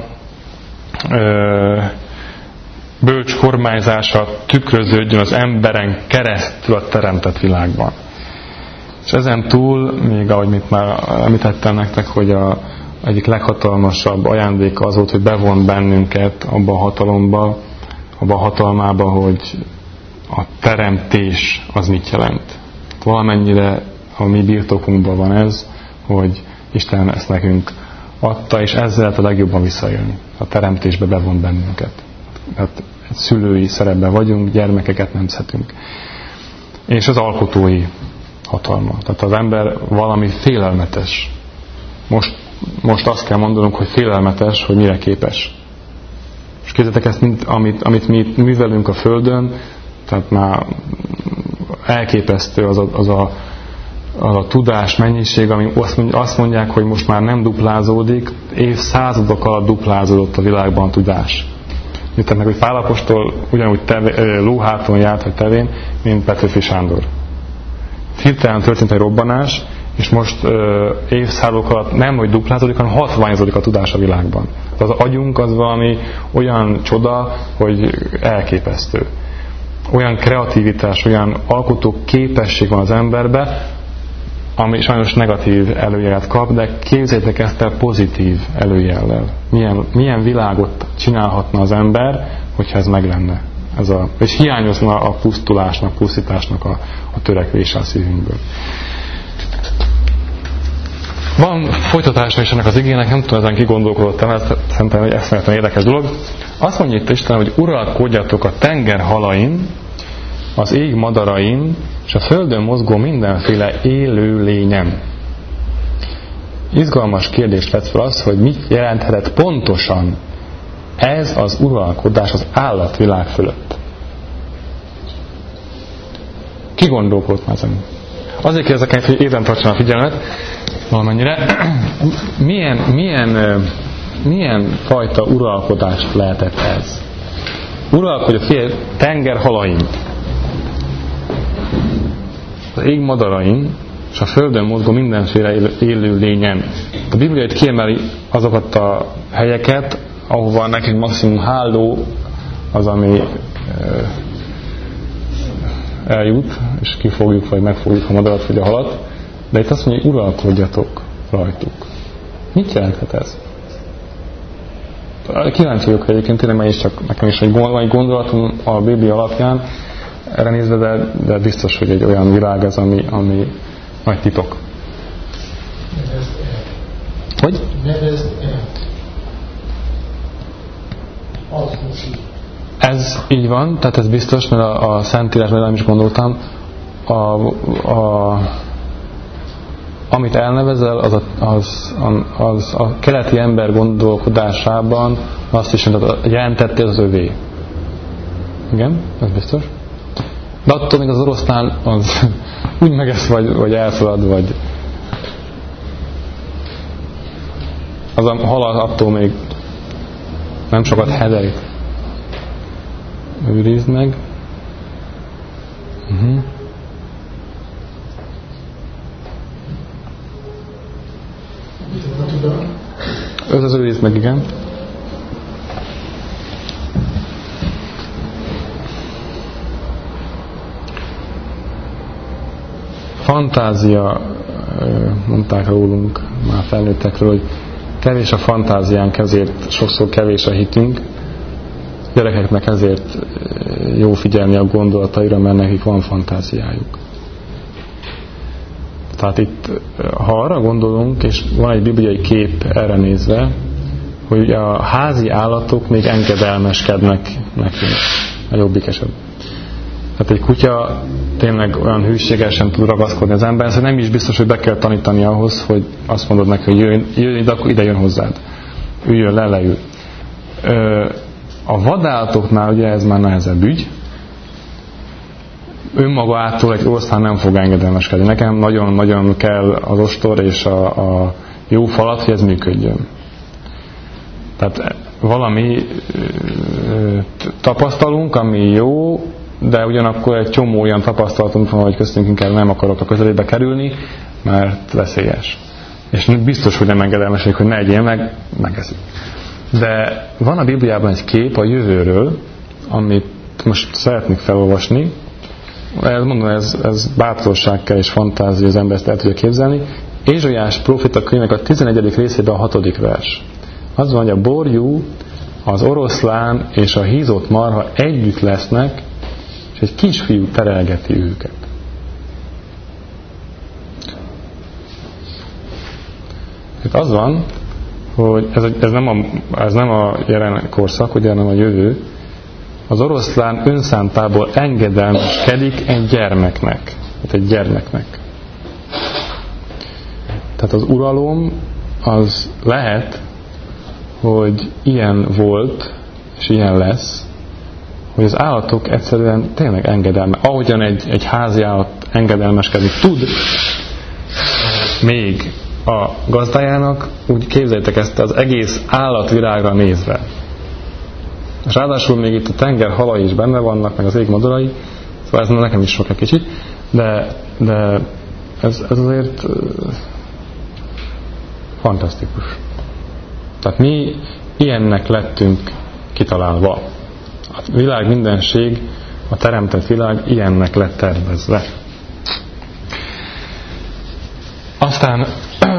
Speaker 1: bölcs kormányzása tükröződjön az emberen keresztül a teremtett világban. És ezen túl, még ahogy már említettem nektek, hogy egyik leghatalmasabb ajándéka az volt, hogy bevont bennünket abba a hatalomba, abba a hatalmába, hogy a teremtés az mit jelent. Valamennyire a mi birtokunkban van ez, hogy Isten ezt nekünk adta, és ezzel lehet a legjobban visszaélni. A teremtésbe bevont bennünket. Hát egy szülői szerepben vagyunk, gyermekeket nemzhetünk. És az alkotói hatalma. Tehát az ember valami félelmetes. Most azt kell mondanunk, hogy félelmetes, hogy mire képes. És képzeljétek ezt, amit mi művelünk a Földön, tehát már elképesztő az a tudás mennyiség, ami azt mondják, hogy most már nem duplázódik, évszázadok alatt duplázódott a világban a tudás. Mit meg, hogy Pál apostol ugyanúgy lóháton járt, vagy tevén, mint Petőfi Sándor. Hirtelen történt egy robbanás, és most évszázadok alatt nem, hogy duplázódik, hanem hatványozódik a tudás a világban. Az agyunk az valami olyan csoda, hogy elképesztő. Olyan kreativitás, olyan alkotó képesség van az emberbe, ami sajnos negatív előjelet kap, de képzeljétek ezt el pozitív előjellel. Milyen világot csinálhatna az ember, hogyha ez meg lenne. És hiányozna a pusztulásnak, pusztításnak a törekvése a szívünkből. Van folytatása is ennek az igének, nem tudom, ezen kigondolkodottam, szerintem egy eszméletlen érdekes dolog. Azt mondja itt Isten, hogy uralkodjatok a tenger halain, az ég madarain, és a földön mozgó mindenféle élő lényen. Izgalmas kérdést vett fel az, hogy mit jelenthetett pontosan ez az uralkodás az állatvilág fölött. Ki gondolkodott már ezen? Azért kérdezek, hogy éppen tartson a figyelmet valamennyire. Milyen fajta uralkodást lehetett ez? Uralkodja tenger halain, az ég madarain, és a földön mozgó mindenféle élő lényen. A Biblia itt kiemeli azokat a helyeket, ahova nekünk maximum háló az, ami eljut, és kifogjuk, vagy megfogjuk a madarat, vagy a halat. De itt azt mondja, hogy uralkodjatok rajtuk. Mit jelenthet ez? Kíváncsi vagyok egyébként, tényleg nekem is egy gondolatom a Biblia alapján erre nézve, de biztos, hogy egy olyan világ ez, ami nagy titok.
Speaker 5: Nevezd el.
Speaker 1: Hogy?
Speaker 5: Nevezd el.
Speaker 1: Ez így van, tehát ez biztos, mert a Szentírásban nem is gondoltam, amit elnevezel, az a keleti ember gondolkodásában azt is jelentette, az övé. Igen, ez biztos. De attól még az oroszlán az úgy megesz, vagy elszalad, vagy az a halal attól még nem sokat hederít. Őrizd meg. Ez az őrizd meg, igen. Fantázia, mondták rólunk, már felnőttekről, hogy kevés a fantáziánk, ezért sokszor kevés a hitünk. Gyerekeknek ezért jó figyelni a gondolataira, mert nekik van fantáziájuk. Tehát itt, ha arra gondolunk, és van egy bibliai kép erre nézve, hogy a házi állatok még engedelmeskednek nekünk, a jobbik esetben. Tehát egy kutya tényleg olyan hűségesen tud ragaszkodni az emberhez, hogy nem is biztos, hogy be kell tanítani ahhoz, hogy azt mondod neki, hogy jöjjön ide, akkor ide jön hozzád. Üljön le, leül. A vadállatoknál ugye ez már nehezebb ügy. Önmagától egy oroszlán nem fog engedelmeskedni. Nekem nagyon-nagyon kell az ostor és a jó falat, hogy ez működjön. Tehát valami tapasztalunk, ami jó, de ugyanakkor egy csomó olyan tapasztalatunk van, hogy köztünk inkább nem akarok a közelébe kerülni, mert veszélyes. És biztos, hogy nem engedelmesedik, hogy ne egyél meg, megeszik. De van a Bibliában egy kép a jövőről, amit most szeretnék felolvasni. Mondom, ez bátorság kell és fantázia, az ember ezt el tudja képzelni. Ézsaiás próféta könyvnek a 11. részében a 6. vers. Az van, hogy a borjú, az oroszlán és a hízott marha együtt lesznek, és egy kisfiú terelgeti őket. Itt az van, hogy ez nem a jelen korszak, ugye, hanem a jövő. Az oroszlán önszántából engedelmeskedik egy gyermeknek. Tehát az uralom az lehet, hogy ilyen volt, és ilyen lesz, hogy az állatok egyszerűen tényleg ahogyan egy házi állat engedelmeskedni tud még a gazdájának, úgy képzeljétek ezt az egész állatvilágra nézve. És ráadásul még itt a tenger halai is benne vannak, meg az ég madarai, szóval ez nekem is sok egy kicsit, de ez azért fantasztikus. Tehát mi ilyennek lettünk kitalálva. A világ mindenség, a teremtett világ ilyennek lett tervezve. Aztán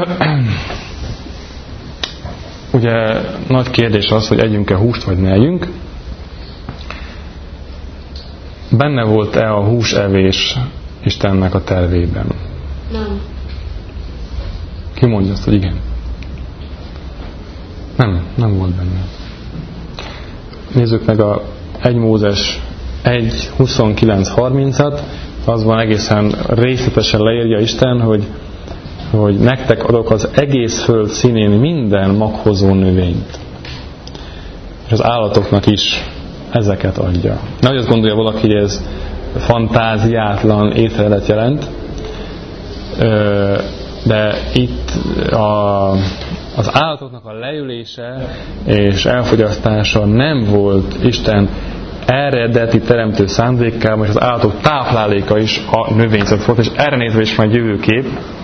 Speaker 1: ugye nagy kérdés az, hogy együnk-e húst, vagy ne együnk. Benne volt-e a húsevés Istennek a tervében?
Speaker 2: Nem.
Speaker 1: Ki mondja azt, hogy igen? Nem volt benne. Nézzük meg a 1 Mózes 1:29-30-at, az van egészen részletesen leírja Isten, hogy nektek adok az egész föld színén minden maghozó növényt. És az állatoknak is ezeket adja. Nehogy azt gondolja valaki, hogy ez fantáziátlan étrendet jelent, de itt az állatoknak a leülése és elfogyasztása nem volt Isten eredeti teremtő szándékával, és az állatok tápláléka is a növényzet volt, és erre nézve is majd jövőkép.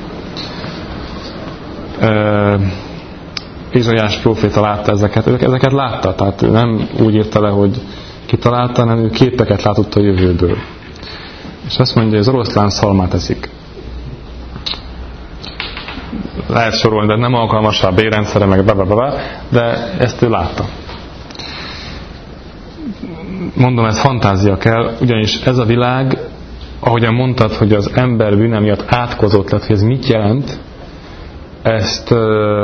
Speaker 1: Ézsaiás próféta látta ezeket látta, tehát ő nem úgy írta le, hogy kitalálta, hanem ő képeket látott a jövőből. És azt mondja, hogy az oroszlán szalmát eszik. Lehet sorolni, de nem alkalmas rá a bérrendszere, meg de ezt ő látta. mondom, ez fantázia kell, ugyanis ez a világ, ahogyan mondtad, hogy az ember bűne miatt átkozott lett, hogy ez mit jelent, ezt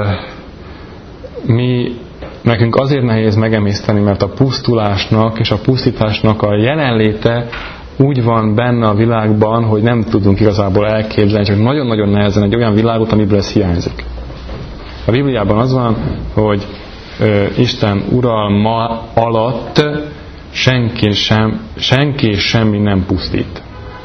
Speaker 1: nekünk azért nehéz megemészteni, mert a pusztulásnak és a pusztításnak a jelenléte úgy van benne a világban, hogy nem tudunk igazából elképzelni, csak nagyon-nagyon nehezen egy olyan világot, amiből ez hiányzik. A Bibliában az van, hogy Isten uralma alatt senki és semmi nem pusztít.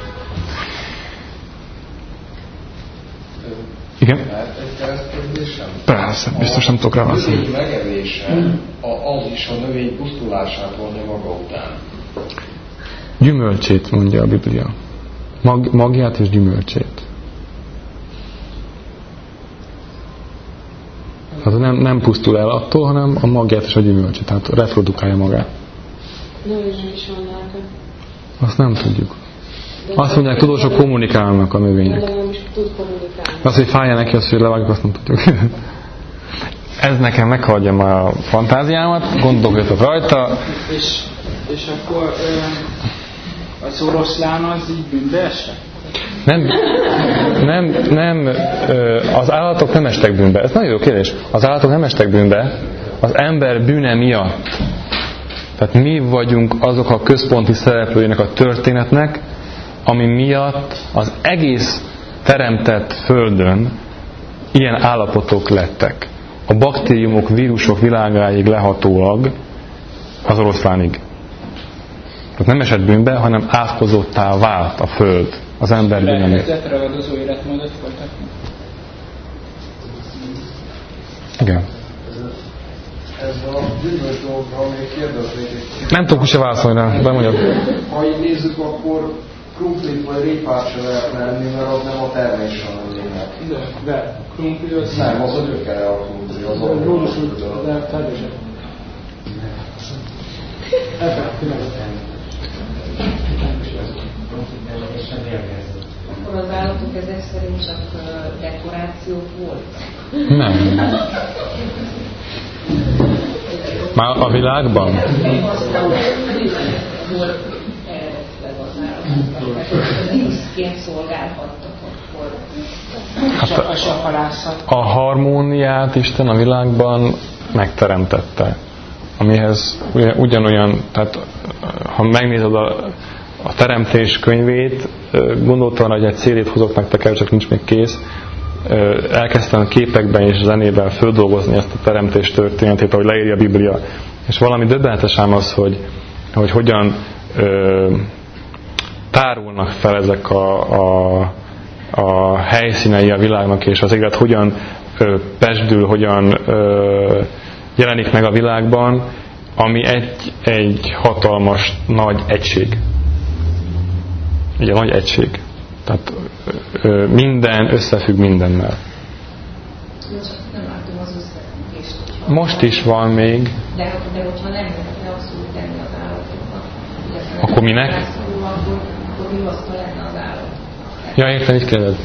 Speaker 1: Igen?
Speaker 7: Egy keresztkérdésem?
Speaker 1: Persze, biztos nem tudok rá válaszolni.
Speaker 7: A növény megevése az is a növény pusztulását vonja maga után.
Speaker 1: Gyümölcsét mondja a Biblia. Magját és gyümölcsét. Hát nem pusztul el attól, hanem a magját és a gyümölcsét. Tehát reprodukálja magát.
Speaker 2: Növényen is van lelke.
Speaker 1: Azt nem tudjuk. Azt mondják, tudósok kommunikálnak a növények.
Speaker 2: De nem is tud kommunikálni.
Speaker 1: Az, hogy fájja neki az, hogy levágjuk, azt nem tudjuk. Ez nekem meghagyja már a fantáziámat, gondolkodjatok rajta.
Speaker 8: És akkor az oroszlán az így bűnbe esett?
Speaker 1: Nem, az állatok nem estek bűnbe. Ez nagyon jó kérdés. Az állatok nem estek bűnbe az ember bűne miatt. Tehát mi vagyunk azok a központi szereplőinek a történetnek, ami miatt az egész teremtett földön ilyen állapotok lettek. A baktériumok, vírusok világáig lehatólag az oroszlánig. Tehát nem esett bűnbe, hanem átkozottá vált a föld az ember bűne miatt.
Speaker 8: Lehet ragadozó életmódot folytatni?
Speaker 1: Igen.
Speaker 7: Ez a gyümölcs dolgokra még kérdeznék egy kicsit.
Speaker 1: Nem tudok se válaszolni rá, de mondjam.
Speaker 7: Ha így nézzük, akkor krumplit vagy répát sem lehetne enni, mert az nem a terméssel lennének.
Speaker 8: De krumpli az...
Speaker 7: Nem, az a gyökere a krumpli, az a
Speaker 8: rózsaszút, de terméssel.
Speaker 6: Akkor az állatok ezek szerint csak dekorációk voltak?
Speaker 1: Nem. Már a világban?
Speaker 6: Díszként szolgálhattak akkor.
Speaker 1: A harmóniát Isten a világban megteremtette. Amihez ugyanolyan, tehát ha megnézed a teremtés könyvét, gondoltam, hogy egy CD-t hozok nektek el, csak nincs még kész. Elkezdtem képekben és zenében földolgozni ezt a teremtés történetét, ahogy leírja a Biblia. És valami döbbenetes ám az, hogy hogyan tárulnak fel ezek a helyszínei a világnak, és az élet hogyan pezsdül, hogyan jelenik meg a világban, ami egy hatalmas, nagy egység. Egy nagy egység. Tehát minden összefügg mindennel.
Speaker 6: Nem látom az összefüggést.
Speaker 1: Most is van még.
Speaker 6: De hogyha nem abszolút lenni az állatoknak.
Speaker 1: Akkor minek?
Speaker 6: Akkor mi hozta lenne az állat?
Speaker 1: Ja, értem, mit kérdez?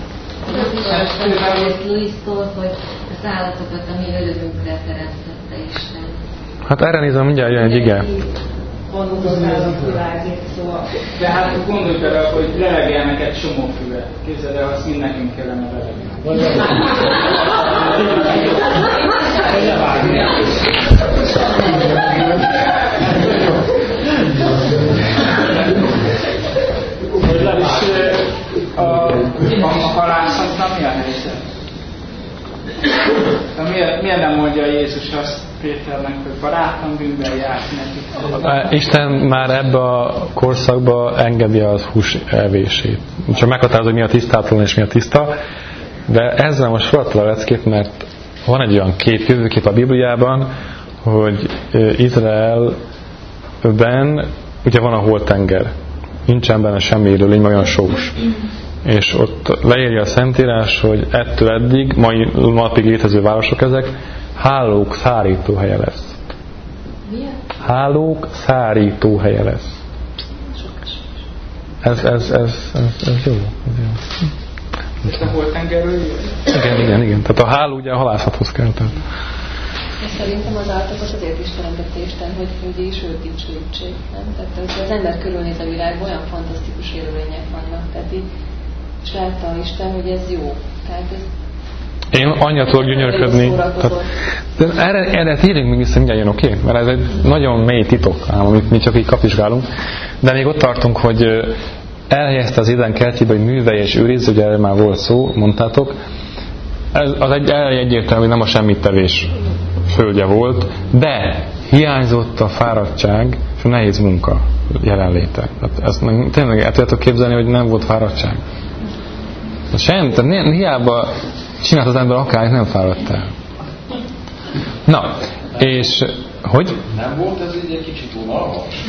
Speaker 6: Louis szólt, hogy az állatokat a mi örömünkre teremtette Isten.
Speaker 1: Hát erre nézem, mindjárt jön egy ige.
Speaker 6: Vonult az állatvilágét, szóval.
Speaker 8: De hát gondolj bele, hogy lelegelnek egy csomó füvet. Képzeld el, azt mind nekünk kellene lelegelni. A halászatnak mi a helyzet? Miért nem mondja Jézus azt Péternek, hogy barátom, bűnben járt neki?
Speaker 1: Isten már ebbe a korszakba engedi az hús elvését. Csak meghatározza, hogy mi a tisztátlan és mi a tiszta, de ezzel most fordítva a leckét, mert van egy olyan jövőkép a Bibliában, hogy Izraelben ugye van a holtenger. Nincsen benne semmi élőlény, olyan sós. És ott leírja a Szentírás, hogy ettől eddig, mai napig létező városok ezek, hálók szárító helye lesz.
Speaker 2: Milyen?
Speaker 1: Hálók szárító helye lesz. Ez jó.
Speaker 8: Ezt a holtengerről jön?
Speaker 1: Igen. Tehát a háló ugye a halászathoz kell. Tehát.
Speaker 6: Szerintem az állatokat azért is teremtette Isten, hogy is őt dicsőítsék. Tehát, hogyha az ember körülnéz a világban, olyan fantasztikus élőlények vannak. Tehát így, és látta Isten, hogy ez jó. Tehát ez
Speaker 1: én annyira tudok gyönyörködni. De erre térjünk még vissza, mindjárt jön, oké? Mert ez egy nagyon mély titok, amit mi csak így kapizsgálunk. De még ott tartunk, hogy elhelyezte az Éden kertjébe, hogy művelje és őrizz, ugye erről már volt szó, mondtátok. Ez az egyértelmű, hogy nem a semmittevés földje volt, de hiányzott a fáradtság és a nehéz munka jelenléte. Ezt tényleg el tudjátok képzelni, hogy nem volt fáradtság. Semmi, tehát hiába csinált az ember akár, nem fáradt el. Na, és hogy?
Speaker 7: Nem volt ez így egy kicsit unalmas?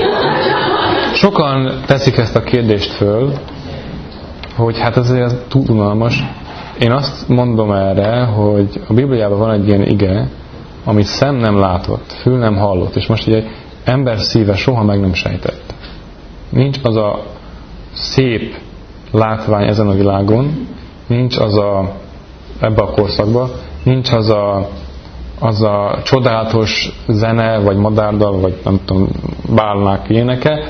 Speaker 1: Sokan teszik ezt a kérdést föl, hogy hát ez túl unalmas. Én azt mondom erre, hogy a Bibliában van egy ilyen ige, amit szem nem látott, fül nem hallott, és most ugye ember szíve soha meg nem sejtett. Nincs az a szép látvány ezen a világon, nincs az ebbe a korszakban, nincs az a csodálatos zene, vagy madárdal, vagy nem tudom, bálnák éneke,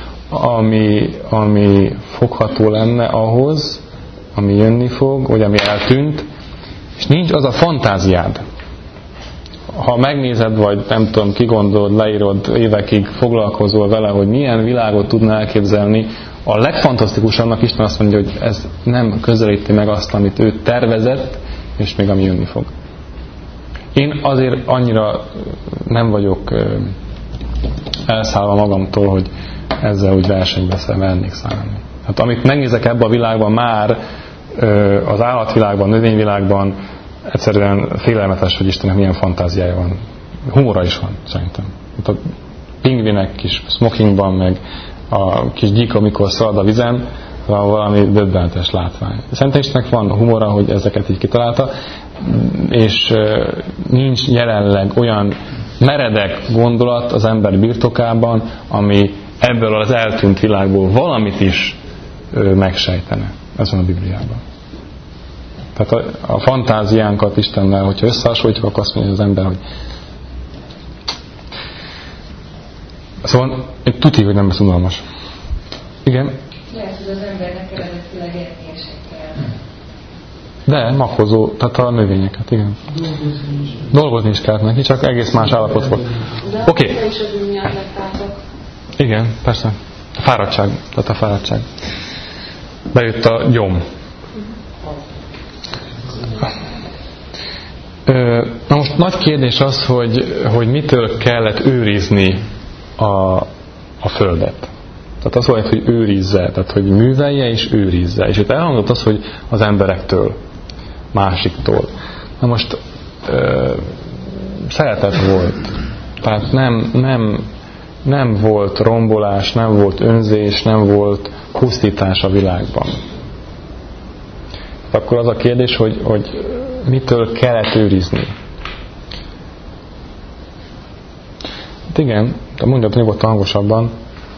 Speaker 1: ami fogható lenne ahhoz, ami jönni fog, vagy ami eltűnt, és nincs az a fantáziád. Ha megnézed, vagy nem tudom, kigondolod, leírod, évekig foglalkozol vele, hogy milyen világot tudna elképzelni, a legfantasztikusabbnak Isten azt mondja, hogy ez nem közelíti meg azt, amit ő tervezett, és még ami jönni fog. Én azért annyira nem vagyok elszállva magamtól, hogy ezzel úgy versenybe mernék szállni. Hát amit megnézek ebbe a világban már, az állatvilágban, növényvilágban, egyszerűen félelmetes, hogy Istennek milyen fantáziája van. Humora is van, szerintem. Itt a pingvinek kis smokingban, meg a kis gyík, amikor szalad a vizen, valami döbbenetes látvány. Szerintem Istennek van humora, hogy ezeket így kitalálta, és nincs jelenleg olyan meredek gondolat az ember birtokában, ami ebből az eltűnt világból valamit is megsejtene. Ez van a Bibliában. Tehát a fantáziánkat Istennel, hogyha összehasonlítjuk, akkor azt mondja az ember, hogy szóval egy tuti, hogy nem lesz unalmas. Igen?
Speaker 6: Lehet, hogy az embernek eredetileg etniesek kell.
Speaker 1: De maghozó, tehát a növényeket, igen. Dolgozni is kellett neki, csak egész más állapot volt. Oké.
Speaker 2: De is az miatt lettátok.
Speaker 1: Igen, persze. A fáradtság, tehát a fáradtság. Bejött a gyom. Na most nagy kérdés az, hogy mitől kellett őrizni a földet. Tehát az volt, hogy őrizze, tehát hogy művelje és őrizze. És itt elhangzott az, hogy az emberektől, másiktól. Na most szeretet volt. Tehát nem volt rombolás, nem volt önzés, nem volt pusztítás a világban. Akkor az a kérdés, hogy mitől kellett őrizni? Hát igen, mondjad nyugodtan hangosabban.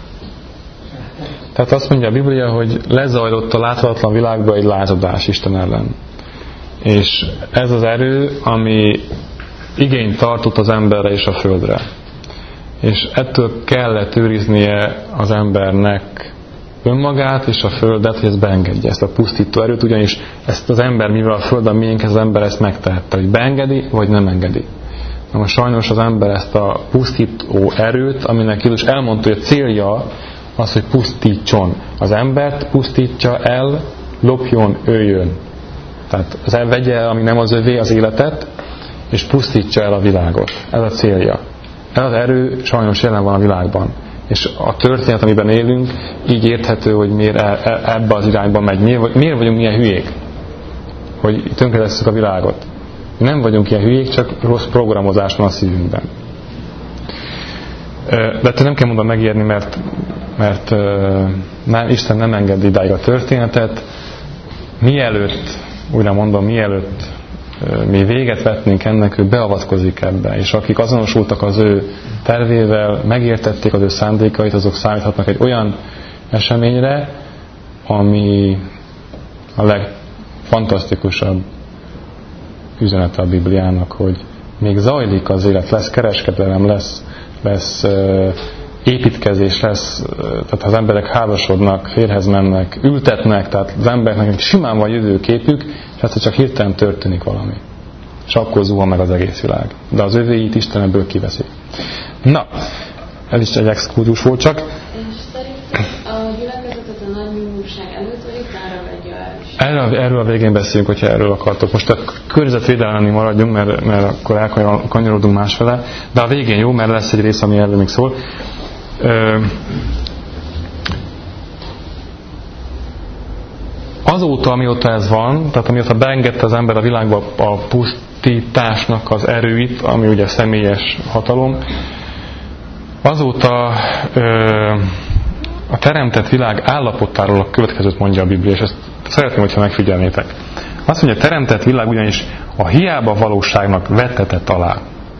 Speaker 1: Tehát azt mondja a Biblia, hogy lezajlott a láthatatlan világba egy lázadás Isten ellen. És ez az erő, ami igényt tartott az emberre és a földre. És ettől kellett őriznie az embernek önmagát és a földet, hogy ezt beengedje, ezt a pusztító erőt, ugyanis ezt az ember, mivel a föld a miénk, az ember ezt megtehette, hogy beengedi, vagy nem engedi. Na most sajnos az ember ezt a pusztító erőt, aminek Jézus elmondta, hogy a célja az, hogy pusztítson. Az embert pusztítsa el, lopjon, öljön. Tehát vegye el, ami nem az övé, az életet, és pusztítsa el a világot. Ez a célja. Ez az erő sajnos jelen van a világban. És a történet, amiben élünk, így érthető, hogy miért ebbe az irányba megy. Miért vagyunk ilyen hülyék? Hogy tönkretesszük a világot. Nem vagyunk ilyen hülyék, csak rossz programozás van a szívünkben. De nem kell mondani megijedni, mert Isten nem engedi idáig a történetet. Mielőtt mi véget vetnénk ennek, ő beavatkozik ebbe. És akik azonosultak az ő tervével, megértették az ő szándékait, azok számíthatnak egy olyan eseményre, ami a legfantasztikusabb üzenete a Bibliának, hogy még zajlik az élet, lesz kereskedelem, lesz építkezés, lesz, tehát az emberek házasodnak, férjhez mennek, ültetnek, tehát az embereknek simán van jövőképük, és ez csak hirtelen történik valami. És akkor zuhan meg az egész világ. De az övéit Isten ebből kiveszi. Na, ez is egy exkurzus volt csak.
Speaker 2: És szerintem a gyülekezetet a nagy nyúlság előtt, vagy utána megy el?
Speaker 1: Erről a végén beszélünk, hogyha erről akartok. Most a környezetvédelemnél maradjunk, mert akkor elkanyarodunk másfele, de a végén jó, mert lesz egy rész, ami erről még szól. Azóta, amióta ez van, tehát amióta beengedte az ember a világba a pusztításnak az erőit, ami ugye személyes hatalom, azóta a teremtett világ állapotáról a következőt mondja a Biblia, és ezt szeretném, hogyha megfigyelnétek. Azt mondja, a teremtett világ ugyanis a hiába valóságnak vettetett alá.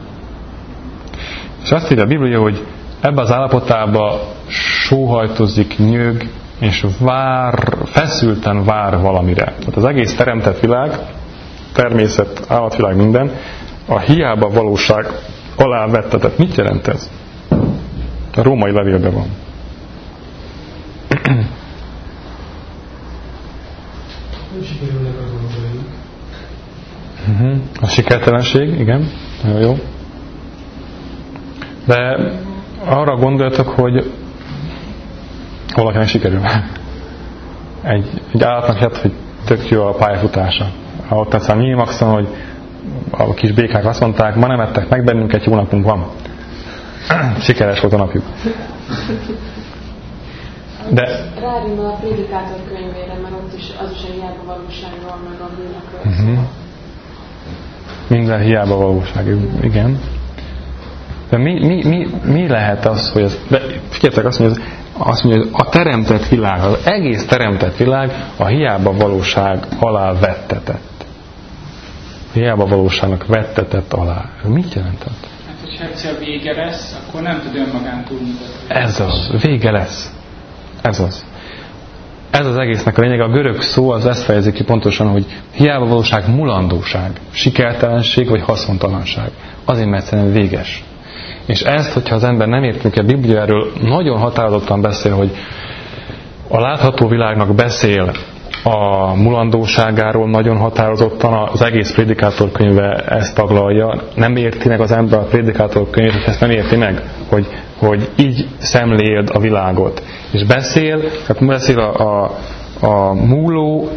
Speaker 1: És azt írja a Biblia, hogy ebbe az állapotába sóhajtozik, nyög, és feszülten vár valamire. Tehát az egész teremtett világ, természet, állatvilág, minden, a hiába valóság alá vettetett. Mit jelent ez? A római levélben van.
Speaker 5: Nem sikerülnek a dolgaink.
Speaker 1: A sikertelenség, igen, nagyon jó. De arra gondoljatok, hogy valakinek sikerül. Egy állatnak jött, hogy tök jó a pályafutása. Ott tetsz a nyílmaxon, hogy a kis békák azt mondták, ma nem ettek meg bennünket, jó napunk van. Sikeres volt a napjuk. De
Speaker 2: rárimel a Prédikátor könyvére, mert ott is az is a hiába valóságról, meg a bűnökről.
Speaker 1: Minden hiába valóság, igen. De mi lehet az, hogy ez... De figyeljetek, azt mondja, hogy a teremtett világ, az egész teremtett világ a hiába valóság alá vettetett. Hiába valóságnak vettetett alá. Mit jelentett?
Speaker 8: Hát, hogyha egyszer vége lesz, akkor nem tud önmagán túlmutatni.
Speaker 1: Ez az, vége lesz. Ez az. Ez az egésznek a lényeg. A görög szó az ezt fejezi ki pontosan, hogy hiába valóság mulandóság, sikertelenség vagy haszontalanság. Azért, mert egyszerűen véges. És ezt, hogyha az ember nem ért a Biblia erről nagyon határozottan beszél, hogy a látható világnak beszél a mulandóságáról nagyon határozottan, az egész Prédikátor könyve ezt taglalja. Nem érti meg az ember a Prédikátor könyvet, hogy ezt nem érti meg, hogy így szemléld a világot. És beszél a múló,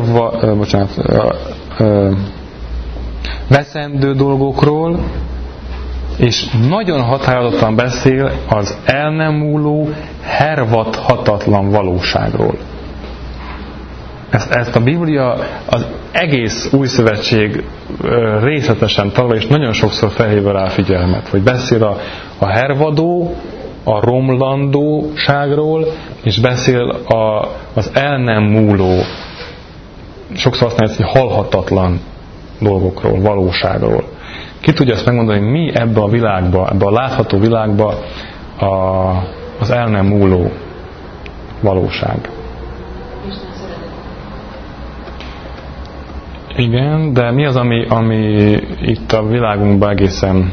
Speaker 1: veszendő dolgokról, és nagyon határozottan beszél az el nem múló, hervadhatatlan valóságról. Ezt a Biblia az egész új szövetség részletesen taglalja, és nagyon sokszor felhívja rá figyelmet, hogy beszél a hervadó, a romlandóságról, és beszél az el nem múló, sokszor azt mondja, hogy halhatatlan dolgokról, valóságról. Ki tudja azt megmondani, hogy mi ebbe a világba, ebbe a látható világba az el nem múló valóság. Igen, de mi az, ami itt a világunkban egészen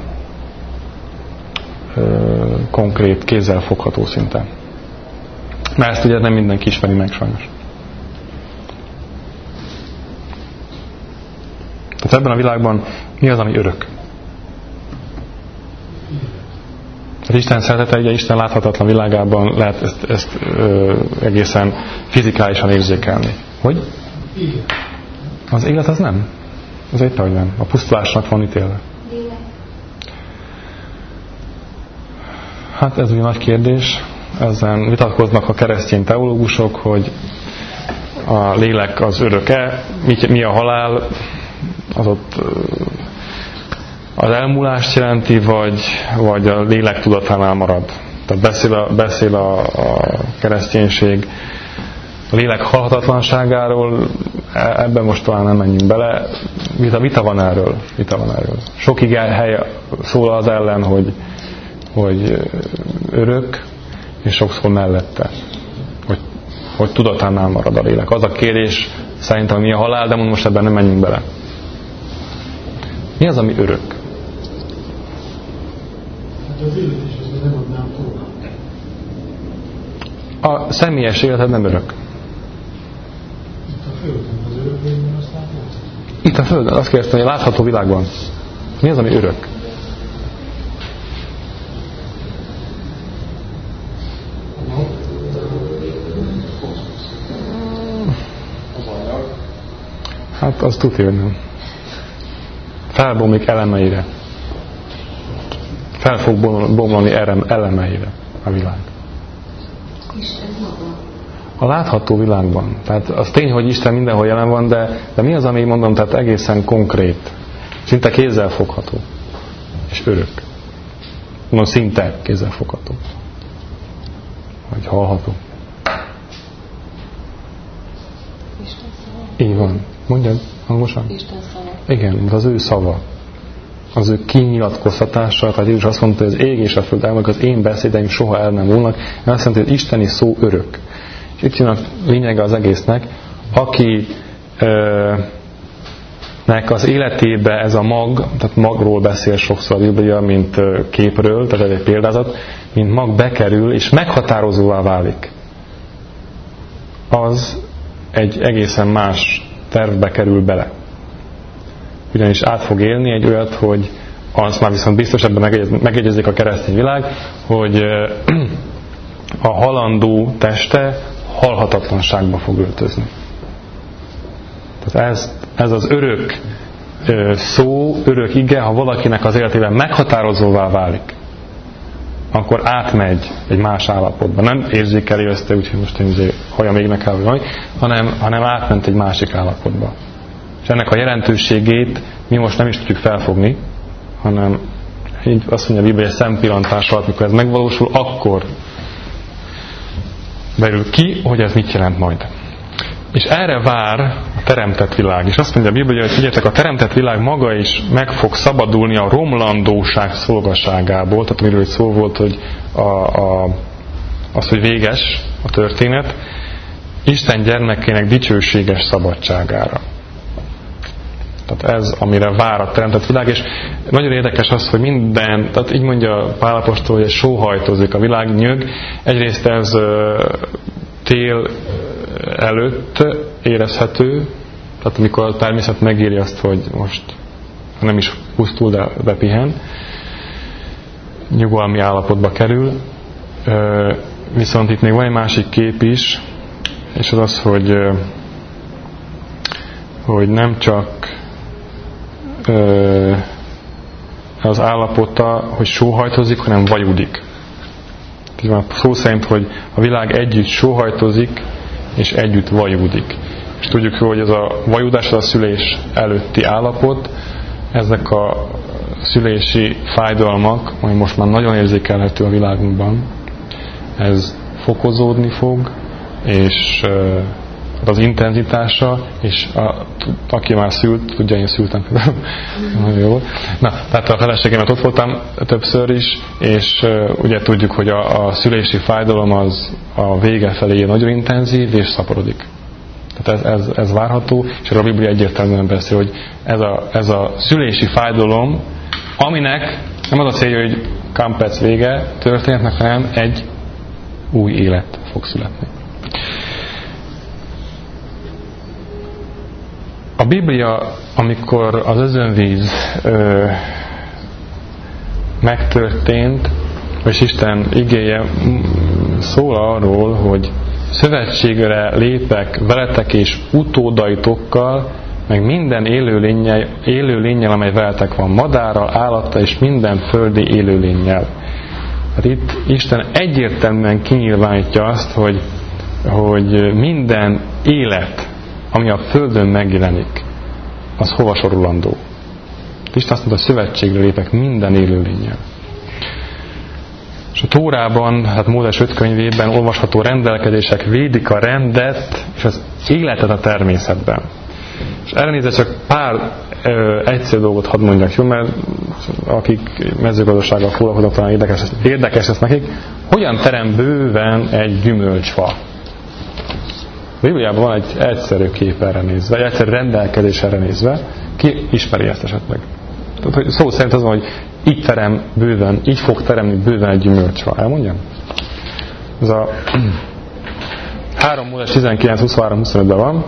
Speaker 1: konkrét, kézzelfogható szinten? Mert ezt ugye nem mindenki ismeri meg sajnos. Tehát ebben a világban mi az, ami örök? Az Isten szeretete, ugye Isten láthatatlan világában lehet ezt egészen fizikálisan érzékelni. Hogy?
Speaker 5: Igen.
Speaker 1: Az élet az nem. Az éppen, hogy nem. A pusztulásnak van ítélve. Hát ez ugye nagy kérdés. Ezen vitatkoznak a keresztény teológusok, hogy a lélek az örök-e, mi a halál, az ott az elmúlást jelenti, vagy a lélek tudatánál marad. Tehát beszél a kereszténység a lélek halhatatlanságáról, ebben most talán nem menjünk bele. Vita van erről. Sok hely szól az ellen, hogy örök, és sokszor mellette, hogy tudatánál marad a lélek. Az a kérés szerintem, mi a halál, de most ebben nem menjünk bele. Mi az, ami örök?
Speaker 5: Hát az élet is az nem adnám tovább.
Speaker 1: A személyes életed nem örök.
Speaker 5: Itt a Földön az örökényben azt látod?
Speaker 1: Itt a Földön, azt kérdeztem, hogy a látható világban. Mi az, ami örök? Hát azt tudja, hogy nem. Felbomlik elemeire. Fel fog bomlani elemeire a világ. A látható világban. Tehát az tény, hogy Isten mindenhol jelen van, de mi az, ami mondom, tehát egészen konkrét. Szinte kézzelfogható. És örök. Mondom, szinte kézzelfogható. Vagy hallható.
Speaker 6: Isten szava.
Speaker 1: Így van. Mondjad hangosan.
Speaker 6: Isten szava.
Speaker 1: Igen, az ő szava. Az ő kinyilatkoztatása, tehát Jézus azt mondta, hogy az ég és a föld elmondják, az én beszédeim soha el nem múlnak. Azt jelenti, hogy isteni szó örök. És itt jön a lényege az egésznek, aki nek az életébe ez a mag, tehát magról beszél sokszor a Biblia, mint képről, tehát ez egy példázat, mint mag bekerül és meghatározóvá válik. Az egy egészen más tervbe kerül bele. Ugyanis át fog élni egy olyat, hogy az már viszont biztos, ebben megegyezik a keresztény világ, hogy a halandó teste halhatatlanságba fog öltözni. Tehát ez az örök szó, örök ige, ha valakinek az életében meghatározóvá válik, akkor átmegy egy más állapotba. Nem érzékeli ezt, úgyhogy most én haja még meg kell, hanem átment egy másik állapotba. És ennek a jelentőségét mi most nem is tudjuk felfogni, hanem így azt mondja a Biblia, szempillantás alatt, mikor ez megvalósul, akkor derül ki, hogy ez mit jelent majd. És erre vár a teremtett világ. És azt mondja a Biblia, hogy figyeljetek, a teremtett világ maga is meg fog szabadulni a romlandóság szolgaságából, tehát amiről szó volt, hogy az, hogy véges a történet, Isten gyermekének dicsőséges szabadságára. Tehát ez, amire vár a teremtett világ, és nagyon érdekes az, hogy minden, tehát így mondja Pál apostol, hogy sóhajtozik a világ, nyög. Egyrészt ez tél előtt érezhető, tehát amikor a természet megéri azt, hogy most nem is pusztul, de bepihen, nyugalmi állapotba kerül. Viszont itt még van egy másik kép is, és az az, hogy nem csak az állapota, hogy sóhajtozik, hanem vajudik. Szó szerint, hogy a világ együtt sóhajtozik, és együtt vajudik. És tudjuk, hogy ez a vajudás, az a szülés előtti állapot, ezek a szülési fájdalmak, ami most már nagyon érzékelhető a világunkban, ez fokozódni fog, és az intenzitása, és aki már szült, tudja, én szültem például, nagyon jó. Na, tehát a feleségemet ott voltam többször is, és ugye tudjuk, hogy a szülési fájdalom az a vége felé nagyon intenzív, és szaporodik. Tehát ez várható, és a Biblia egyértelműen beszél, hogy ez a szülési fájdalom, aminek nem az a célja, hogy kampec vége történetnek, hanem egy új élet fog születni. A Biblia, amikor az özönvíz megtörtént, és Isten igéje szól arról, hogy szövetségre lépek veletek és utódaitokkal, meg minden élőlénnyel, amely veletek van, madárral, állattal és minden földi élőlénnyel. Hát itt Isten egyértelműen kinyilvánítja azt, hogy minden élet, ami a Földön megjelenik, az hova sorulandó. Isten azt mondta, szövetségre lépek minden élőlénnyel. És a Tórában, hát Mózes 5 könyvében olvasható rendelkezések védik a rendet és az életet a természetben. És erre nézve csak pár egyszerű dolgot hadd mondjak, jó? Mert akik mezőgazdasággal foglalkoznak, talán érdekes lesz nekik. Hogyan terem bőven egy gyümölcsfa? A Bibliában van egy egyszerű kép erre nézve, egy egyszerű rendelkezés erre nézve. Ki ismeri ezt esetleg? Tehát, hogy szó szerint az van, hogy így fog teremni bőven egy gyümölcsfa. Elmondjam? Ez a 3 Mózes 19-23-25-ben van.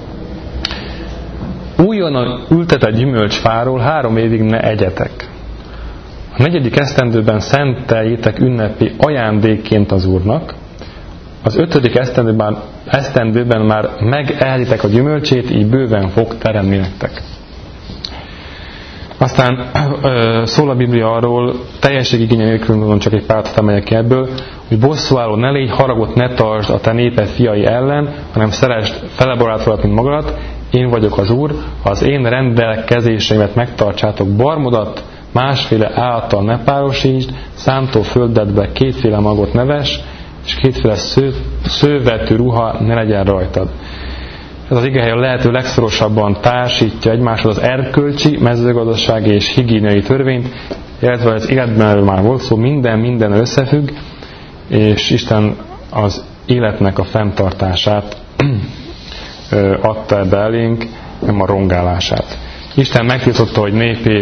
Speaker 1: Újonnan ültetett gyümölcsfáról 3 évig ne egyetek. A 4. esztendőben szenteljétek ünnepi ajándékként az Úrnak. Az 5. esztendőben már megehelitek a gyümölcsét, így bőven fog teremni nektek. Aztán szól a Biblia arról, teljességigénye nélkül mondom, csak egy párat emeljek ki ebből, hogy bosszúálló ne légy, haragot ne tartsd a te néped fiai ellen, hanem szeresd fele barátodat, mint magadat. Én vagyok az Úr, ha az én rendelkezéseimet megtartsátok, barmodat másféle állattal ne párosítsd, szántó földedbe 2 magot ne vess, és 2 szővetű ruha ne legyen rajtad. Ez az igehely a lehető legszorosabban társítja egymáshoz az erkölcsi, mezőgazdasági és higiéniai törvényt, illetve az életben erről már volt szó, minden összefügg, és Isten az életnek a fenntartását adta ebbe elénk, nem a rongálását. Isten megtiltotta, hogy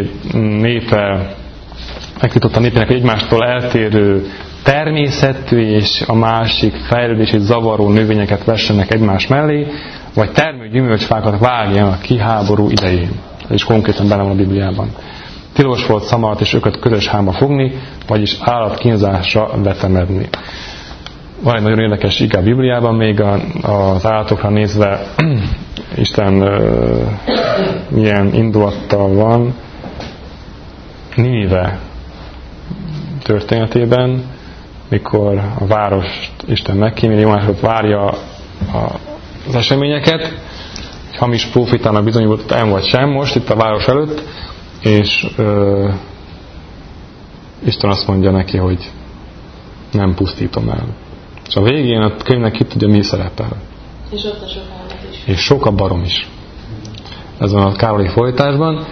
Speaker 1: megtiltotta népének, hogy egymástól eltérő természetű és a másik fejlődését zavaró növényeket vessenek egymás mellé, vagy termő gyümölcsfákat vágjanak ki háború idején. Ez is konkrétan benne van a Bibliában. Tilos volt szamarat és ököt közös hámba fogni, vagyis állatkínzásra vetemedni. Van egy nagyon érdekes ige a Bibliában, még az állatokra nézve Isten milyen indulattal van. Nínive történetében, mikor a várost Isten megkíméli, másod várja az eseményeket, egy hamis prófitának bizonyult el vagy sem most itt a város előtt, és Isten azt mondja neki, hogy nem pusztítom el. És a végén a könyvnek ki tudja, mi szerepel.
Speaker 2: És ott a sok állat is.
Speaker 1: És sok a barom is. Ez van a Károli fordításban.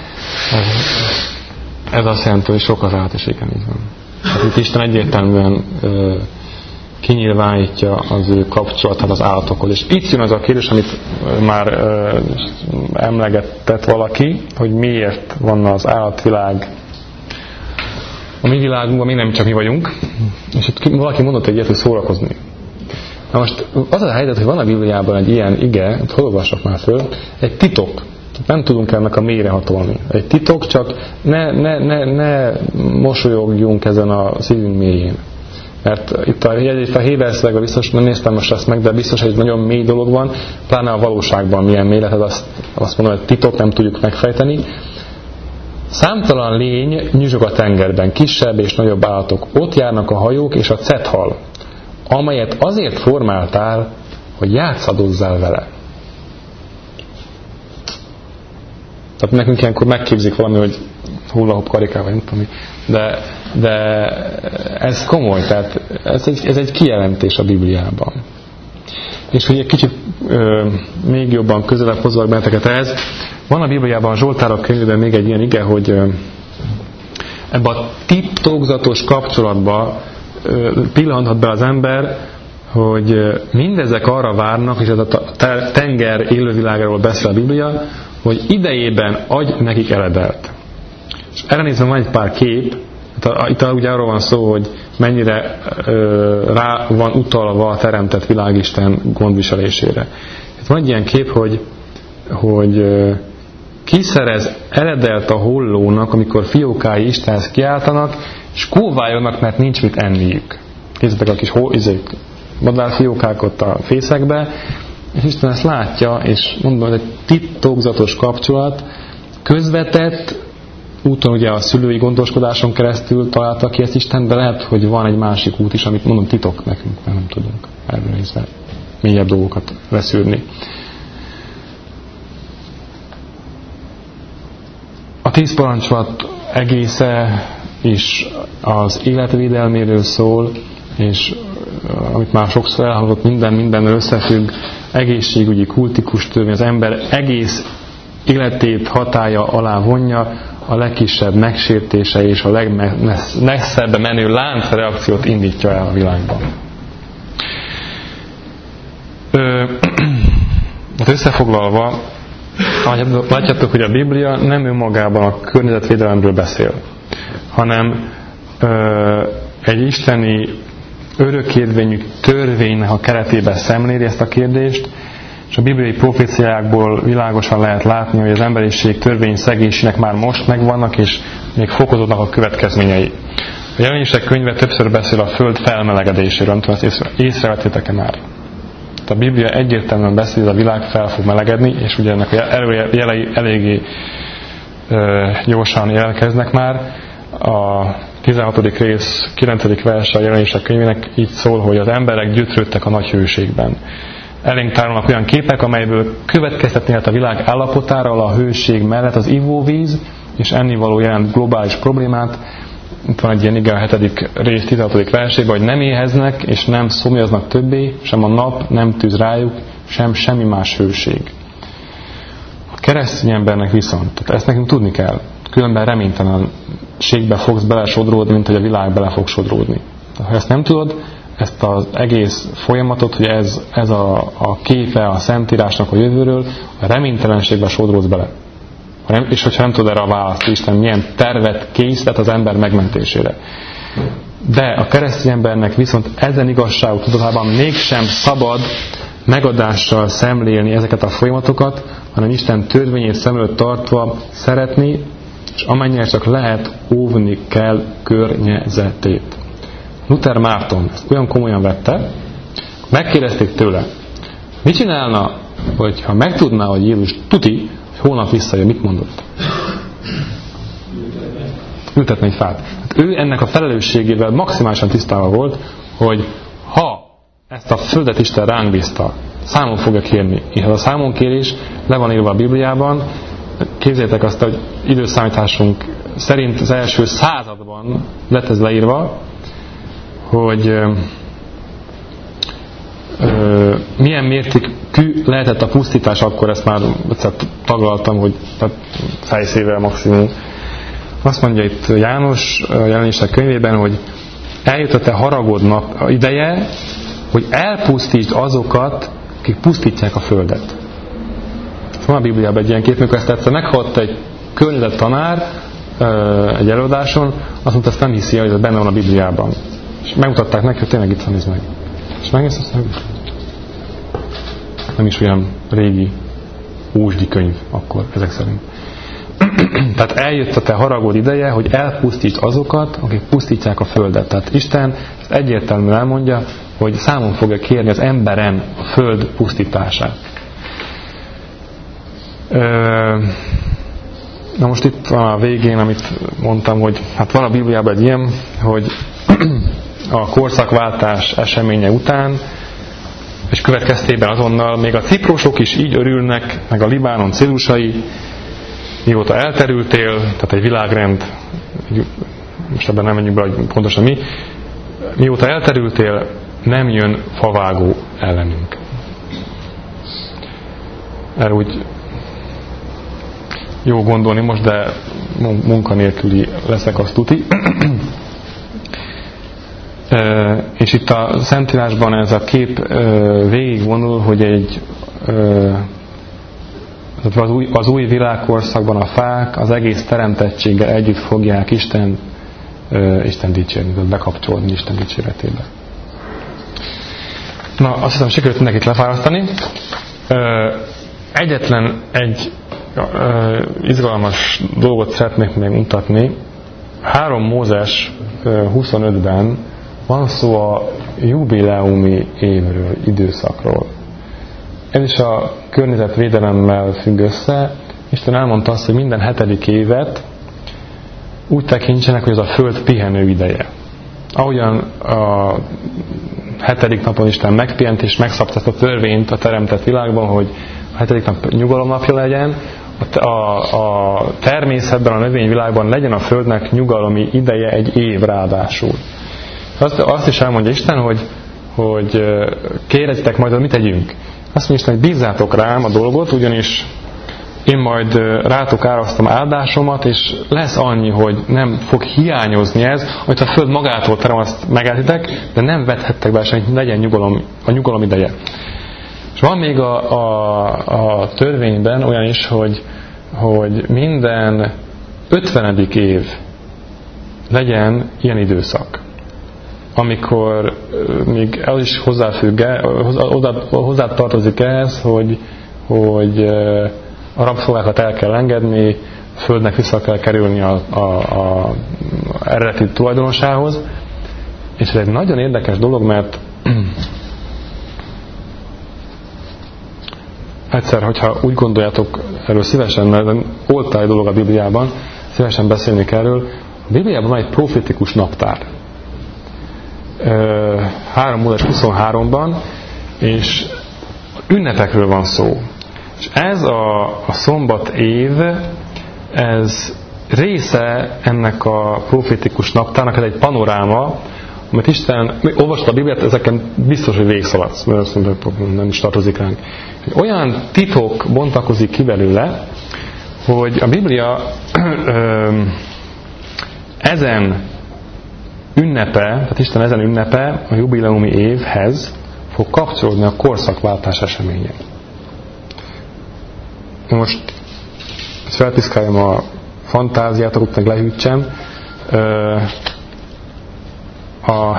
Speaker 1: Ez azt jelenti, hogy sok az állat, és igen, így van. Hát itt Isten egyértelműen kinyilvánítja az ő kapcsolatát az állatokhoz. És itt jön az a kérdés, amit már emlegetett valaki, hogy miért van az állatvilág a mi világunkban, mi nem csak mi vagyunk. És itt valaki mondott egy ilyet, hogy szórakozni. Na most az a helyzet, hogy van a Bibliában egy ilyen ige, hol olvasok már föl, egy titok. Nem tudunk ennek a mélyre hatolni. Egy titok, csak ne mosolyogjunk ezen a szívünk mélyén. Mert itt a Héber szövegben biztos, nem néztem most ezt meg, de biztos, hogy egy nagyon mély dolog van, pláne a valóságban milyen mély lehet, azt mondom, hogy titok, nem tudjuk megfejteni. Számtalan lény nyüzsög a tengerben, kisebb és nagyobb állatok. Ott járnak a hajók és a cethal, amelyet azért formáltál, hogy játszadozzál vele. Tehát nekünk ilyenkor megképzik valami, hogy hula-hop karikával, nem tudom, de ez komoly, tehát ez egy kijelentés a Bibliában. És hogy egy kicsit még jobban közelebb hozzak benneteket ehhez, van a Bibliában, a Zsoltárok könyvében még egy ilyen ige, hogy ebbe a titokzatos kapcsolatba pillanthat be az ember, hogy mindezek arra várnak, és ez a tenger élővilágáról beszél a Biblia, hogy idejében adj nekik eledelt. És erre nézve van egy pár kép, itt ugye arról van szó, hogy mennyire rá van utalva a teremtett világisten gondviselésére. Itt van egy ilyen kép, hogy kiszerez eledelt a hollónak, amikor fiókái Istenhez kiáltanak, és kóváljanak, mert nincs mit enniük. Nézzétek a kis madárfiókák ott a fészekbe, és Isten ezt látja, és mondom, hogy egy titokzatos kapcsolat, közvetett úton, ugye a szülői gondoskodáson keresztül találta ki ezt Isten, de lehet, hogy van egy másik út is, amit mondom titok nekünk, mert nem tudunk erről nézve mélyebb dolgokat leszűrni. A 10 parancsolat egésze is az életvédelméről szól, és amit már sokszor elhangzott, minden összefügg, egészségügyi kultikus törvény, az ember egész életét hatálya alá vonja, a legkisebb megsértése és a legmesszebbre menő láncreakciót indítja el a világban. Összefoglalva, látjátok, hogy a Biblia nem önmagában a környezetvédelemről beszél. hanem egy isteni örökérvényű törvénynek a keretében szemléli ezt a kérdést, és a bibliai proféciákból világosan lehet látni, hogy az emberiség törvény szegésének már most megvannak, és még fokozódnak a következményei. A Jelenések könyve többször beszél a föld felmelegedéséről, nem tudom, ezt észrevettétek-e már? A Biblia egyértelműen beszél, hogy a világ fel fog melegedni, és ugye ennek a jelei eléggé gyorsan jelentkeznek már. A 16. rész 9. verse a Jelenések könyvének így szól, hogy az emberek gyötrődtek a nagy hőségben. Elénk tárolnak olyan képek, amelyből következtetni lehet a világ állapotára, a hőség mellett az ivóvíz és ennivaló jelent globális problémát. Itt van egy ilyen igen a 7. rész 16. versében, hogy nem éheznek és nem szomjaznak többé, sem a nap nem tűz rájuk, sem semmi más hőség. A keresztény embernek viszont, tehát ezt nekünk tudni kell, különben reménytelenségbe fogsz belesodródni, mint hogy a világ bele fog sodródni. Ha ezt nem tudod, ezt az egész folyamatot, hogy ez a képe a Szentírásnak a jövőről, a reménytelenségbe sodródsz bele. És hogyha nem tudod erre a választ, Isten milyen tervet készített az ember megmentésére. De a keresztény embernek viszont ezen igazságok tudatában mégsem szabad megadással szemlélni ezeket a folyamatokat, hanem Isten törvényét szem előtt tartva szeretni, és amennyire csak lehet óvni kell környezetét. Luther Márton ezt olyan komolyan vette, megkérdezték tőle, mit csinálna, hogyha megtudná, hogy Jézus tuti, hogy holnap visszajön, mit mondott? Ültetne egy fát. Hát ő ennek a felelősségével maximálisan tisztában volt, hogy ha ezt a földet Isten ránk bízta, számon fogja kérni. És ez a számonkérés le van írva a Bibliában. Képzeljétek azt, hogy időszámításunk szerint az első században lett ez leírva, hogy milyen mértékű lehetett a pusztítás, akkor ezt már egyszer taglaltam, hogy fejszével maximum. Azt mondja itt János a Jelenések könyvében, hogy eljutott a haragodnak ideje, hogy elpusztítsd azokat, akik pusztítják a földet. Van a Bibliában egy ilyen kép, mikor ezt egyszer meghalt egy környezet tanár egy előadáson, azt mondta, ezt nem hiszi, hogy ez benne van a Bibliában. És megmutatták neki, hogy tényleg itt van, nézd meg. És megnézd, azt meg nem is olyan régi ósdi könyv akkor, ezek szerint. Tehát eljött a te haragod ideje, hogy elpusztítsd azokat, akik pusztítják a földet. Tehát Isten egyértelműen elmondja, hogy számon fogja kérni az emberen a föld pusztítását. Na most itt van a végén, amit mondtam, hogy hát van a Bibliában egy ilyen, hogy a korszakváltás eseménye után, és következtében azonnal még a ciprusok is így örülnek, meg a Libánon cédusai, mióta elterültél, tehát egy világrend, most ebben nem menjünk be, hogy pontosan mi, mióta elterültél, nem jön favágó ellenünk. Erre úgy jó gondolni most, de munkanélküli leszek, azt tuti. És itt a Szentírásban ez a kép végigvonul, hogy az új világkorszakban a fák az egész teremtettséggel együtt fogják Isten dicsérni, tehát bekapcsolódni Isten dicséretébe. Na, azt hiszem, sikerült mindenkit lefárasztani. Egyetlen egy izgalmas dolgot szeretnék még mutatni. 3 Mózes 25-ben van szó a jubileumi évről, időszakról. Ez is a környezetvédelemmel függ össze. Isten elmondta azt, hogy minden 7. évet úgy tekintsenek, hogy ez a föld pihenő ideje. Ahogyan a 7. napon Isten megpihent és megszabta ezt a törvényt a teremtett világban, hogy a 7. nap nyugalomnapja legyen, a természetben, a növényvilágban legyen a földnek nyugalomi ideje egy év ráadásul. Azt is elmondja Isten, hogy kérjetitek majd, hogy mit tegyünk. Azt mondja Isten, hogy bízzátok rám a dolgot, ugyanis én majd rátok árasztom áldásomat, és lesz annyi, hogy nem fog hiányozni ez, hogy a föld magától terem, azt megetitek, de nem vethettek be, hogy legyen a nyugalom ideje. És van még a törvényben olyan is, hogy minden 50. év legyen ilyen időszak, amikor még el is hozzá tartozik ehhez, hogy a rabszolgákat el kell engedni, a földnek vissza kell kerülni a eredeti tulajdonosához. És ez egy nagyon érdekes dolog, mert egyszer, hogyha úgy gondoljátok erről szívesen, mert oltály dolog a Bibliában, szívesen beszélnék erről, a Bibliában van egy profétikus naptár. 3:23-ban, és ünnepekről van szó. És ez a szombat év, ez része ennek a profétikus naptárnak, ez egy panoráma, amit Isten, olvasod a Bibliát, ezeken biztos, hogy végszaladsz, mert azt mondom, nem is tartozik ránk. Olyan titok bontakozik ki belőle, hogy a Biblia ezen ünnepe, tehát Isten ezen ünnepe a jubileumi évhez fog kapcsolódni a korszakváltás eseménye. Most felpiszkáljam a fantáziátokat, meg lehűtsem. A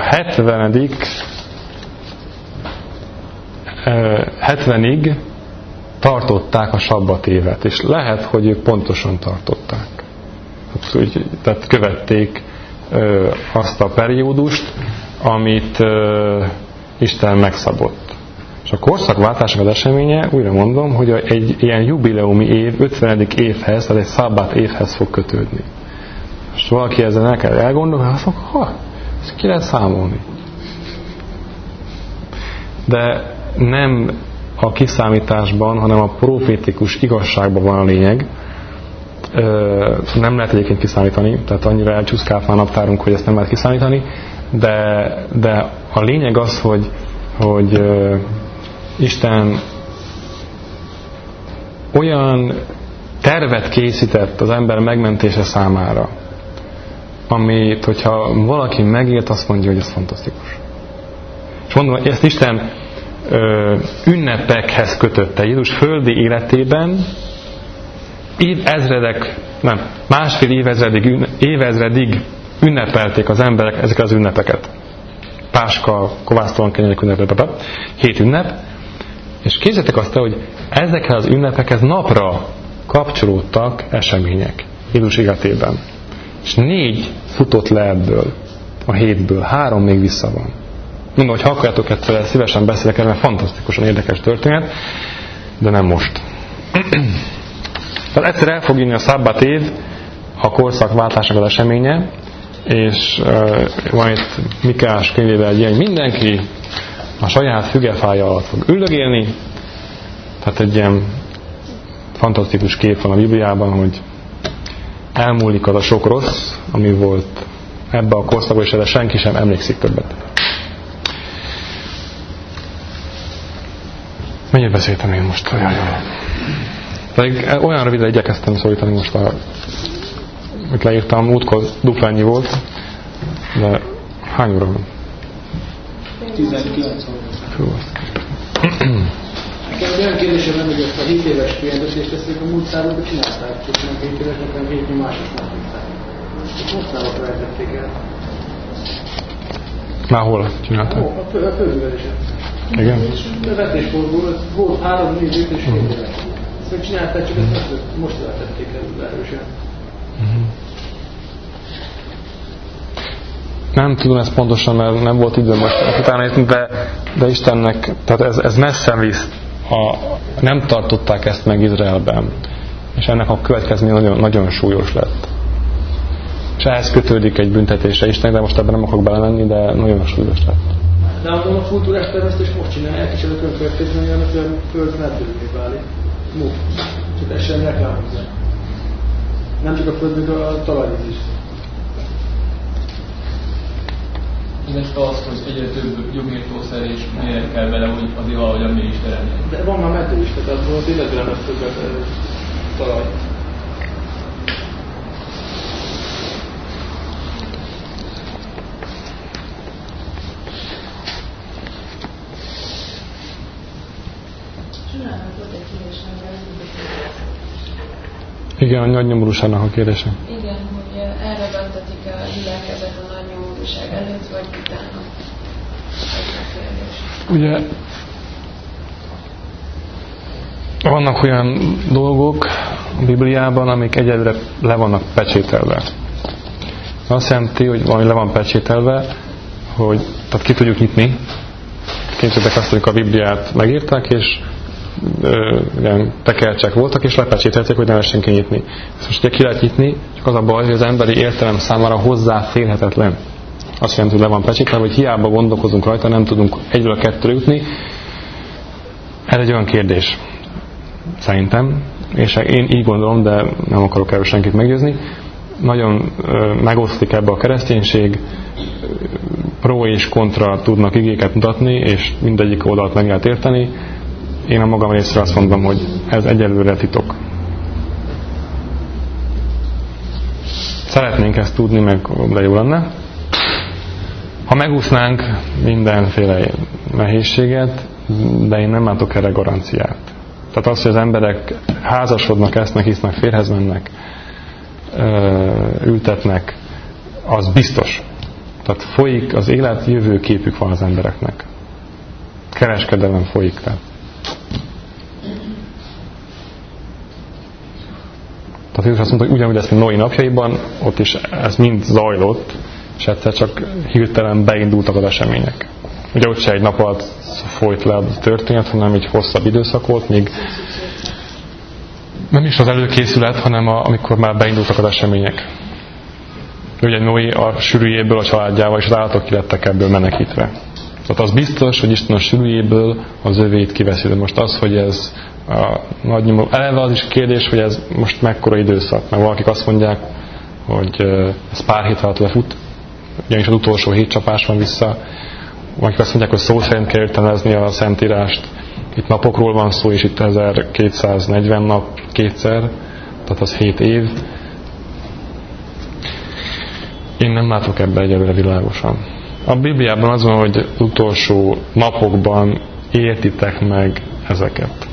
Speaker 1: 70-ig tartották a sabbat évet, és lehet, hogy ők pontosan tartották. Tehát követték azt a periódust, amit Isten megszabott. És a korszakváltásnak az eseménye, újra mondom, hogy egy ilyen jubileumi év, 50. évhez, tehát egy szabbát évhez fog kötődni. És valaki ezzel el kell elgondolni, azt mondja, ezt ki lehet számolni. De nem a kiszámításban, hanem a profétikus igazságban van a lényeg. Nem lehet egyébként kiszámítani, tehát annyira elcsúszkált már naptárunk, hogy ezt nem lehet kiszámítani, de a lényeg az, hogy Isten olyan tervet készített az ember megmentése számára, amit, hogyha valaki megélt, azt mondja, hogy ez fantasztikus. És mondom, hogy ezt Isten ünnepekhez kötötte. Jézus földi életében másfél évezredig ünnepelték az emberek ezeket az ünnepeket. Páska, kovásztalan kenyerek ünnepe, 7 ünnep. És képzeljétek azt, hogy ezekhez az ünnepekhez napra kapcsolódtak események Jézus életében. És 4 futott le ebből, a 7-ből, 3 még vissza van. Mondom, hogy ha akarjátok egyszer, szívesen beszélek el, mert fantasztikusan érdekes történet, de nem most. Tehát egyszer el fog jönni a szabbát év, a korszakváltásnak az eseménye, és van itt Mikeás könyvében egy ilyen, mindenki a saját fügefája alatt fog üldögélni. Tehát egy ilyen fantasztikus kép van a Bibliában, hogy elmúlik az a sok rossz, ami volt ebbe a korszakban, és erre senki sem emlékszik többet. Mennyit beszéltem én most? Pedig olyan röviden igyekeztem szólítani most, amit leírtam, múltkor dupla ennyi volt, de hány óra van?
Speaker 8: 19 óra. Nekem olyan kérdésem nem, hogy ezt a 7 éves kijelentést ezt a múlt szállóban csinálták, csak nem 7 éves, hanem 7 másos napítják. És most szállóban rejtették el.
Speaker 1: Már hol csinálták?
Speaker 8: A főművelésen.
Speaker 1: Igen?
Speaker 8: A vetésforgó, volt 3-4 és 7 éves. Ezt meg csinálták, csak ezt most rejtették el erősen.
Speaker 1: Nem tudom ezt pontosan, mert nem volt időm most utána, de Istennek, tehát ez messze visz. Nem tartották ezt meg Izraelben. És ennek a következménye nagyon, nagyon súlyos lett. És ehhez kötődik egy büntetése Istennek, de most ebben nem akarok belemenni, de nagyon súlyos lett.
Speaker 8: De mondom, a kultúrás termesztés most csinálják, és ennek a következménye annak, hogy a föld meddővé válik. Csak ez sem reklámozzák. Nem csak a föld, de a talajvíz is.
Speaker 3: Illetve az, hogy egyre több jogírtószer és méreg kell bele, hogy azért valahogyan mégis teremni.
Speaker 8: De van már meddő is, tehát abból tényleg nem lesz többet talaj.
Speaker 1: Igen, a nagy nyomorúságnak a kérdése.
Speaker 6: Igen, hogy elragadtatik
Speaker 2: gyülekezet a nagy nyomorúság előtt, vagy utána? Ez a kérdés.
Speaker 1: Ugye vannak olyan dolgok a Bibliában, amik egyelőre le vannak pecsételve. Azt jelenti, hogy valami le van pecsételve, hogy tehát ki tudjuk nyitni. Képzeljétek azt, hogy a Bibliát megírták, és ilyen tekercsek voltak, és lepecsételték, hogy ne lehessen kinyitni. Ezt most ugye ki lehet nyitni, csak az a baj, hogy az emberi értelem számára hozzáférhetetlen. Azt jelenti, hogy le van pecsételve, hogy hiába gondolkozunk rajta, nem tudunk egyről a kettőre jutni. Ez egy olyan kérdés, szerintem, és én így gondolom, de nem akarok erről senkit meggyőzni. Nagyon megosztik ebbe a kereszténység, pro és kontra tudnak igéket mutatni, és mindegyik oldalt meg lehet érteni. Én a magam részre azt mondom, hogy ez egyelőre titok. Szeretnénk ezt tudni, meg de jó lenne. Ha megúsznánk mindenféle nehézséget, de én nem látok erre garanciát. Tehát az, hogy az emberek házasodnak, esznek, hisznek, férhez mennek, ültetnek, az biztos. Tehát folyik, az élet jövőképük van az embereknek. Kereskedelem folyik. Tehát Jézus azt mondta, hogy ugyanúgy ezt, mint Noé napjaiban, ott is ez mind zajlott, és egyszer csak hirtelen beindultak az események. Ugye ott se egy nap alatt folyt le a történet, hanem egy hosszabb időszak volt, még nem is az előkészület, hanem amikor már beindultak az események. Ugye Noé a sűrűjéből a családjával, és az állatok ki lettek ebből menekítve. Tehát az biztos, hogy Isten a sűrűjéből az övét kiveszi. De most az, hogy ez a nagy nyomó... Eleve az is kérdés, hogy ez most mekkora időszak. Mert valakik azt mondják, hogy ez pár hét alatt lefut, ugyanis az utolsó 7 csapás van vissza. Valakik azt mondják, hogy szó szerint kell értelmezni a Szentírást. Itt napokról van szó, és itt 1240 nap kétszer, tehát az 7 év. Én nem látok ebbe egyelőre világosan. A Bibliában az van, hogy utolsó napokban értitek meg ezeket.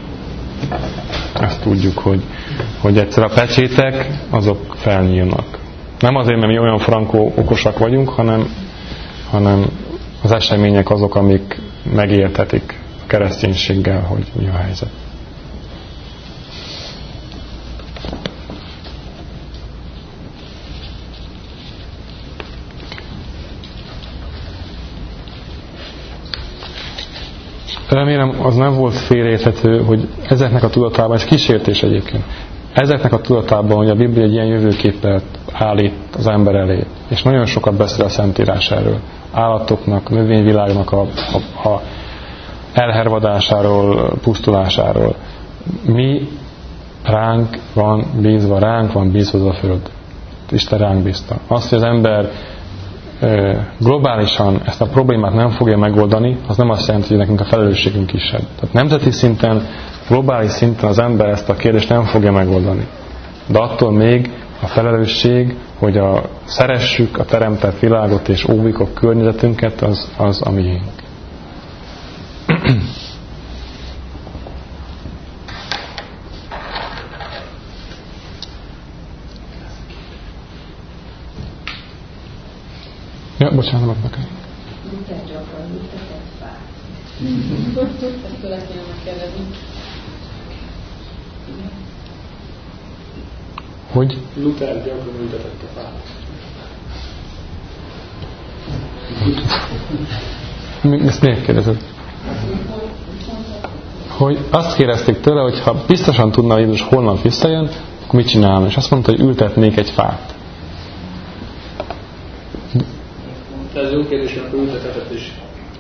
Speaker 1: Ezt tudjuk, hogy egyszer a pecsétek, azok felnyílnak. Nem azért, mert mi olyan frankó okosak vagyunk, hanem az események azok, amik megértetik a kereszténységgel, hogy mi a helyzet. Remélem, az nem volt félreérthető, hogy ezeknek a tudatában, ez kísértés egyébként, ezeknek a tudatában, hogy a Biblia egy ilyen jövőképet állít az ember elé, és nagyon sokat beszél a Szentírás erről, állatoknak, növényvilágnak a elhervadásáról, pusztulásáról. Ránk van bízva a Föld. Isten ránk bízta. Azt, hogy az ember globálisan ezt a problémát nem fogja megoldani, az nem azt jelenti, hogy nekünk a felelősségünk kisebb. Tehát nemzeti szinten, globális szinten az ember ezt a kérdést nem fogja megoldani. De attól még a felelősség, hogy szeressük a teremtett világot és óvjuk a környezetünket, az a miénk. Ja, bocsánat, nem adnak el.
Speaker 6: Luther gyakran ültetett fát. Ezt szeretném megkérdezni.
Speaker 1: Hogy?
Speaker 8: Luther gyakran ültetett a fát.
Speaker 1: Ezt miért kérdezed? Hogy azt kérdezték tőle, hogy ha biztosan tudna, hogy Jézus holnap visszajön, akkor mit csinálna? És azt mondta, hogy ültetnék egy fát.
Speaker 8: Ez jó kérdés, amikor ültetett is.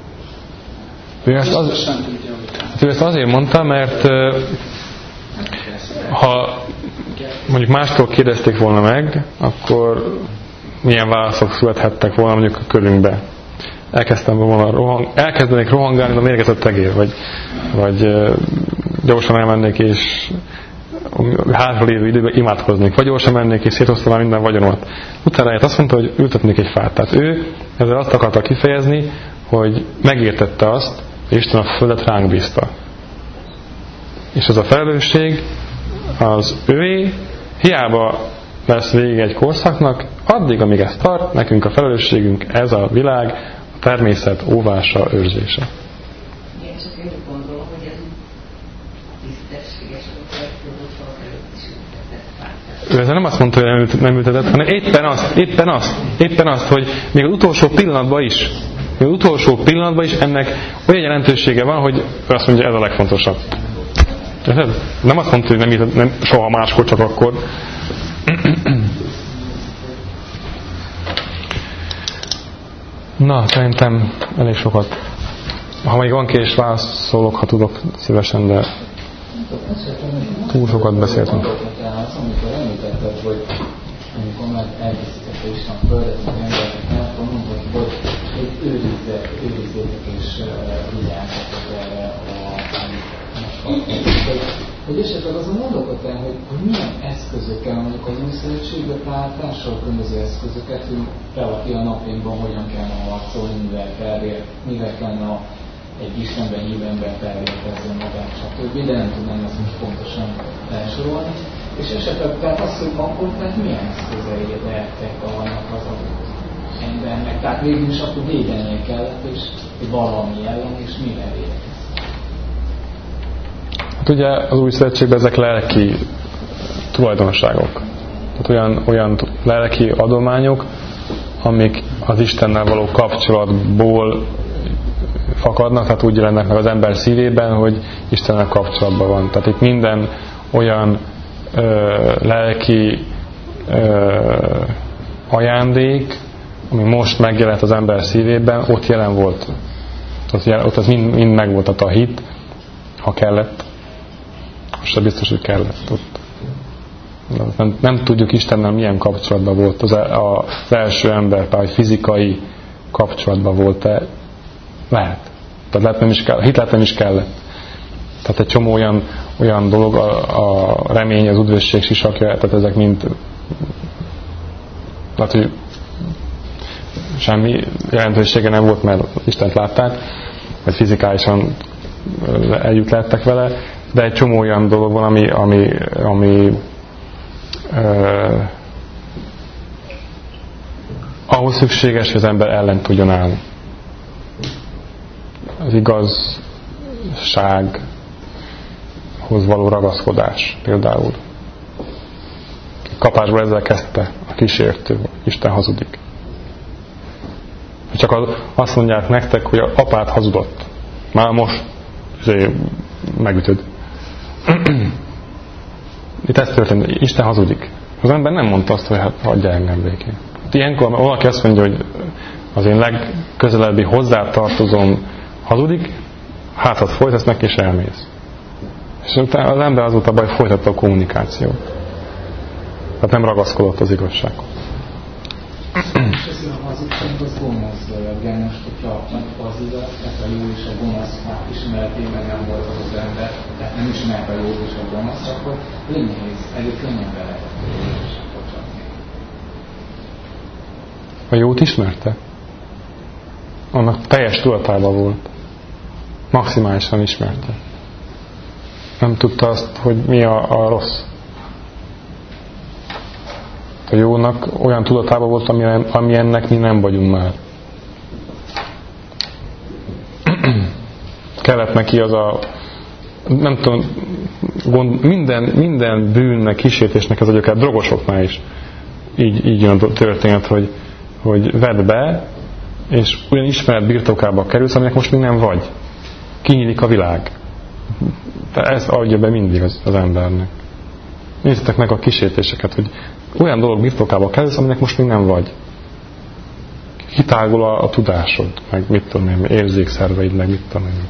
Speaker 1: Ő ezt azért mondta, mert ha mondjuk mástól kérdezték volna meg, akkor milyen válaszok születhettek volna mondjuk a körünkbe. Elkezdenék rohangálni a mérgezett tegér, vagy gyorsan elmennék és hátra lévő időben imádkoznék, vagy gyorsan mennék és szétosztanám minden vagyonomat. Utána azt mondta, hogy ültetnék egy fát. Tehát ő ezzel azt akarta kifejezni, hogy megértette azt, hogy Isten a földet ránk bízta. És ez a felelősség az őé, hiába lesz vége egy korszaknak, addig, amíg ez tart, nekünk a felelősségünk ez a világ, a természet óvása, őrzése.
Speaker 9: Én csak én gondolom, hogy ez tisztességes, hogy
Speaker 1: ő ezzel nem azt mondta, hogy nem ültetett, hanem éppen azt, hogy még az utolsó pillanatban is ennek olyan jelentősége van, hogy azt mondja, ez a legfontosabb. Nem azt mondta, hogy nem soha máskor, csak akkor. Na, szerintem elég sokat. Ha még van kérdés, válaszolok, ha tudok szívesen, de túl sokat beszéltünk.
Speaker 10: Amikor említetted, hogy amikor már elkészítette Isten a földet, az embereknek, akkor mondod, hogy őrizzétek és vigyázzatok erre a hogy esetleg azon mondokat el, hogy milyen eszközökkel, mondjuk az új szövetségbe társal különböző eszközöket, hogy valaki a napjainkban hogyan kell harcolni, mivel kellene egy Istenben hívő ember felvértezzen magát, stb. De nem tudnám ezt most pontosan elsorolni. És esetleg, tehát azt, hogy akkor tehát milyen eszközei lehettek annak az embernek, tehát végül is akkor védenie kellett, és valami ellen, és mivel védekezni.
Speaker 1: Hát ugye az új szövetségben ezek lelki tulajdonságok. Tehát olyan lelki adományok, amik az Istennel való kapcsolatból fakadnak, tehát úgy jelennek meg az ember szívében, hogy Istennel kapcsolatban van. Tehát itt minden olyan lelki ajándék, ami most megjelent az ember szívében, ott jelen volt. Ott az mind megvolt, a hit, ha kellett. Most sem biztos, hogy kellett ott. Nem tudjuk Istennel milyen kapcsolatban volt az első ember, vagy fizikai kapcsolatban volt-e. Lehet. Tehát lehet nem is kell, hit lehet nem is kellett. Tehát egy csomó olyan dolog, a remény, az üdvösség sisakja, tehát ezek mind lehet, hogy semmi jelentősége nem volt, mert Istent látták, vagy fizikálisan együtt lettek vele, de egy csomó olyan dolog van, ami ahhoz szükséges, hogy az ember ellen tudjon állni. Az igazsághoz való ragaszkodás például. Kapásból ezzel kezdte a kísértő, Isten hazudik. Csak azt mondják nektek, hogy a apád hazudott. Már most megütöd. Itt ez történt, Isten hazudik. Az ember nem mondta azt, hogy hát hagyja engem békén. Ilyenkor valaki azt mondja, hogy az én legközelebbi hozzátartozom hazudik, hátat folytatsz neki és elmész. És utána az ember azóta baj folytatta a kommunikációt. Tehát nem ragaszkodott az igazsághoz.
Speaker 10: És ez a hazugság az gonosz dolog, de most, hogyha az igaz, tehát a jó és a gonosz ismeretében nem volt az ember, tehát nem ismert a jó és a gonosz, akkor nehéz, elég könnyen lehet kapcsolatni.
Speaker 1: A jót ismerte? Annak teljes tudatában volt. Maximálisan ismerte. Nem tudta azt, hogy mi a rossz. A jónak olyan tudatában volt, ami ennek mi nem vagyunk már. Kellett neki az a nem tudom, minden bűnnek, kísértésnek ez akár drogosoknál is így jön a történet, hogy vedd be, és olyan ismeret birtokába kerülsz, aminek most még nem vagy. Kinyílik a világ. Ez adja be mindig az embernek. Nézzétek meg a kísértéseket, hogy olyan dolog birtokába kerülsz, aminek most még nem vagy. Kitágul a tudásod, meg mit tudom én, érzékszerveid, meg mit tudom én.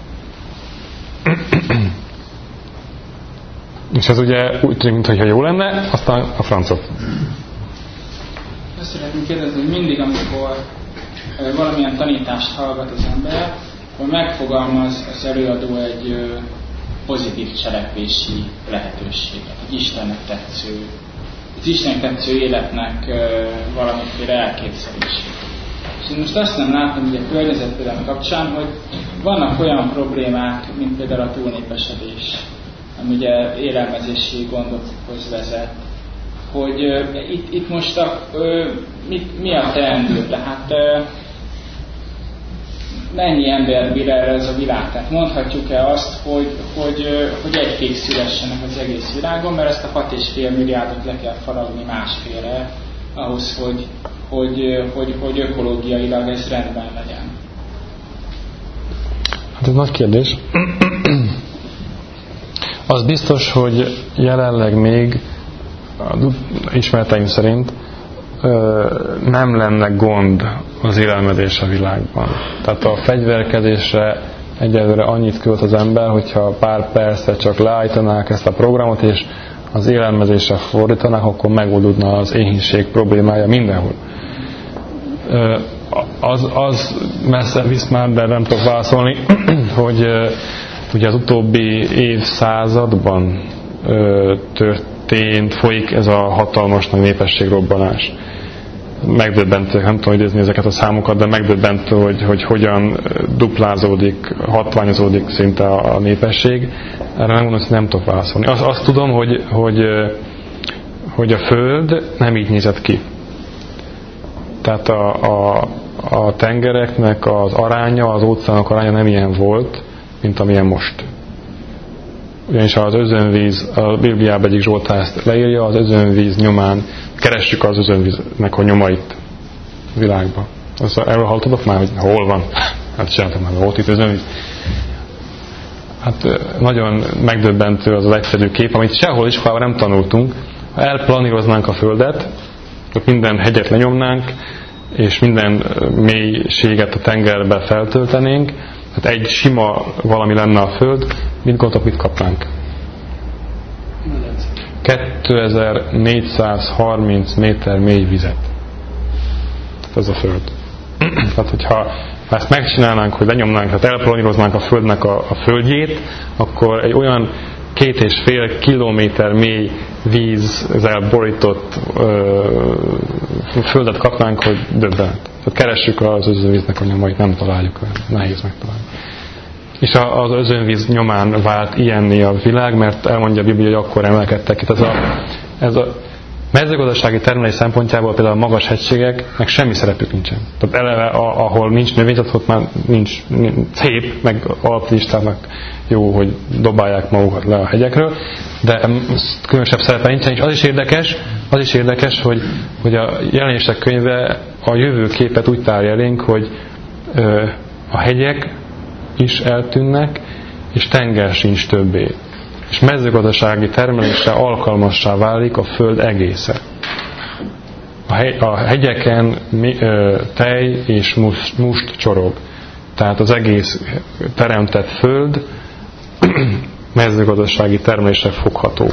Speaker 1: És ez ugye úgy tűnik, mintha jó lenne, aztán a francot.
Speaker 11: Azt szeretném kérdezni, hogy mindig, amikor valamilyen tanítást hallgat az ember, akkor megfogalmaz az előadó egy pozitív cselekvési lehetőséget, egy Istennek tetsző, az Istennek tetsző életnek valamiféle elképzelését. És én most azt nem látom, hogy a környezetvédelem kapcsán, hogy vannak olyan problémák, mint például a túlnépesedés, ami ugye élelmezési gondokhoz vezet, hogy itt most mi a teendő, tehát mennyi ember bír erre ez a világ? Tehát mondhatjuk-e azt, hogy egy-két szülessenek az egész világon, mert ezt a 6,5 milliárdot le kell faragni másfélre ahhoz, hogy ökológiailag ez rendben legyen.
Speaker 1: Hát ez nagy kérdés. Az biztos, hogy jelenleg még ismereteim szerint nem lenne gond az élelmezés a világban. Tehát a fegyverkezésre egyelőre annyit költ az ember, hogyha pár percre csak leállítanák ezt a programot, és az élelmezésre fordítanák, akkor megoldódna az éhínség problémája mindenhol. Az messze visz már, de nem tudok válaszolni, hogy ugye az utóbbi évszázadban folyik ez a hatalmas nagy népességrobbanás. Megdöbbentő, nem tudom idézni ezeket a számokat, de megdöbbentő, hogy hogyan duplázódik, hatványozódik szinte a népesség. Erre nem mondom, hogy nem tudok válaszolni. Azt tudom, hogy a Föld nem így nézett ki. Tehát a tengereknek az aránya, az óceánok aránya nem ilyen volt, mint amilyen most. Ugyanis az özönvíz, a Bibliában egyik Zsoltár ezt leírja, az özönvíz nyomán, keressük az özönvíznek a nyomait a világban. Erről hallottatok már, hogy hol van? Hát csináltam már, volt itt özönvíz. Hát nagyon megdöbbentő az egyszerű kép, amit sehol iskolában nem tanultunk. Ha elplaníroznánk a Földet, akkor minden hegyet lenyomnánk, és minden mélységet a tengerbe feltöltenénk, hát egy sima valami lenne a Föld, mit gondoltok, mit kapnánk? 2430 méter mély vizet. Tehát ez a Föld. Tehát, hogyha ezt megcsinálnánk, hogy lenyomnánk, tehát elplaníroznánk a Földnek a földjét, akkor egy olyan 2,5 kilométer mély vízzel borított földet kapnánk, hogy döbbenet. Tehát keressük az özönvíznek a nyomait, nem találjuk, nehéz megtalálni. És az özönvíz nyomán vált ilyenné a világ, mert elmondja a Biblia, hogy akkor emelkedtek itt. Ez a mezőgazdasági termelés szempontjából például a magas hegységeknek semmi szerepük nincsen. Tehát eleve, ahol nincs növényzet, ott már nincs szép, meg alpinistának jó, hogy dobálják magukat le a hegyekről, de különösebb szerepe nincsen, és az is érdekes, hogy a Jelenések könyve a jövőképet úgy tárja elénk, hogy a hegyek is eltűnnek, és tenger sincs többé. És mezőgazdasági termelésre alkalmassá válik a Föld egésze. A hegyeken tej és must csorog. Tehát az egész teremtett Föld mezőgazdasági termelésre fogható.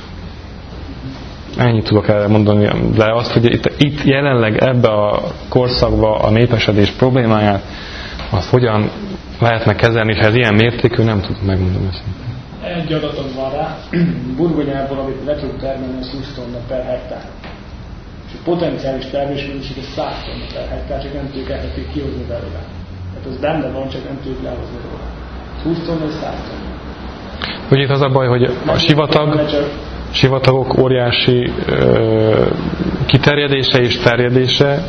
Speaker 1: Ennyit tudok erre mondani, de azt, hogy itt jelenleg ebbe a korszakba a népesedés problémáját, azt hogyan lehetne kezelni, és ha ez ilyen mértékű, nem tudom megmondani őszintén.
Speaker 8: Egy adatom van rá, burgonyából, amit le tud termelni, az 20 tonna per hektár. És a potenciális termésmennyiség 100 tonna per hektár, csak nem tudjuk effektív kihozni belőle. Tehát az benne van, csak nem tudjuk lehozni róla. 20 tonna és 100 tonna.
Speaker 1: Ugye itt az a baj, hogy a sivatagok óriási kiterjedése és terjedése,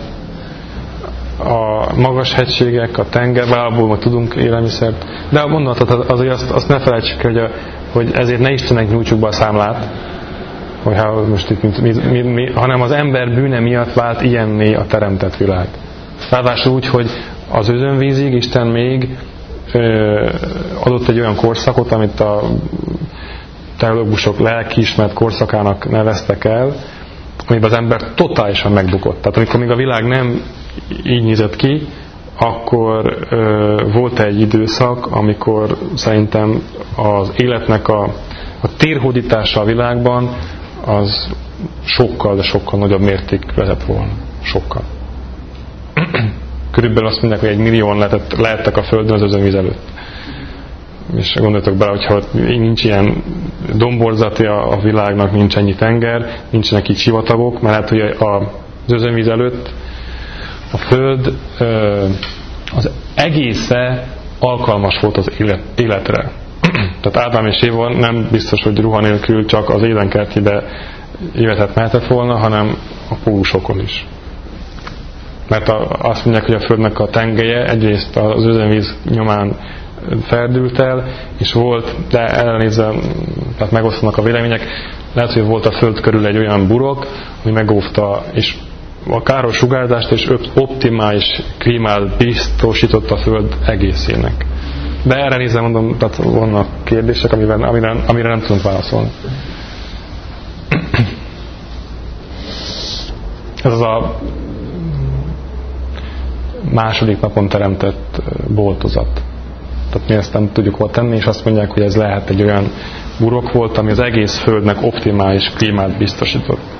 Speaker 1: a magas hegységek, a tenger, abból tudunk élelmiszert. De a mondatot azért azt ne felejtsük, hogy ezért ne Istennek nyújtsuk be a számlát, hogyha most itt hanem az ember bűne miatt vált ilyenné a teremtett világ. Ráadásul úgy, hogy az özönvízig Isten még adott egy olyan korszakot, amit a teológusok lelkiismert korszakának neveztek el, amiben az ember totálisan megbukott. Tehát amikor még a világ nem így nézett ki, akkor volt egy időszak, amikor szerintem az életnek a térhódítása a világban az sokkal, de sokkal nagyobb mérték vezet volna. Sokkal. Körülbelül azt mondják, hogy 1 millióan lehettek a Földön az özönvíz előtt. És gondoljatok bele, hogyha nincs ilyen domborzati a világnak, nincs ennyi tenger, nincsenek így sivatagok, mert hát, hogy az özönvíz előtt a Föld az egésze alkalmas volt az életre. Tehát Ádám és Éva nem biztos, hogy ruha nélkül csak az édenkertjébe életet mehetett volna, hanem a pólusokon is. Mert azt mondják, hogy a Földnek a tengelye egyrészt az özönvíz nyomán ferdült el, és volt, de ellenézve, tehát megosztanak a vélemények, lehet, hogy volt a Föld körül egy olyan burok, ami megóvta, és a káros sugárzást és optimális klímát biztosított a Föld egészének. De erre nézve mondom, tehát vannak kérdések, amire nem tudunk válaszolni. Ez az a második napon teremtett boltozat. Tehát mi ezt nem tudjuk hol tenni, és azt mondják, hogy ez lehet egy olyan burok volt, ami az egész Földnek optimális klímát biztosított.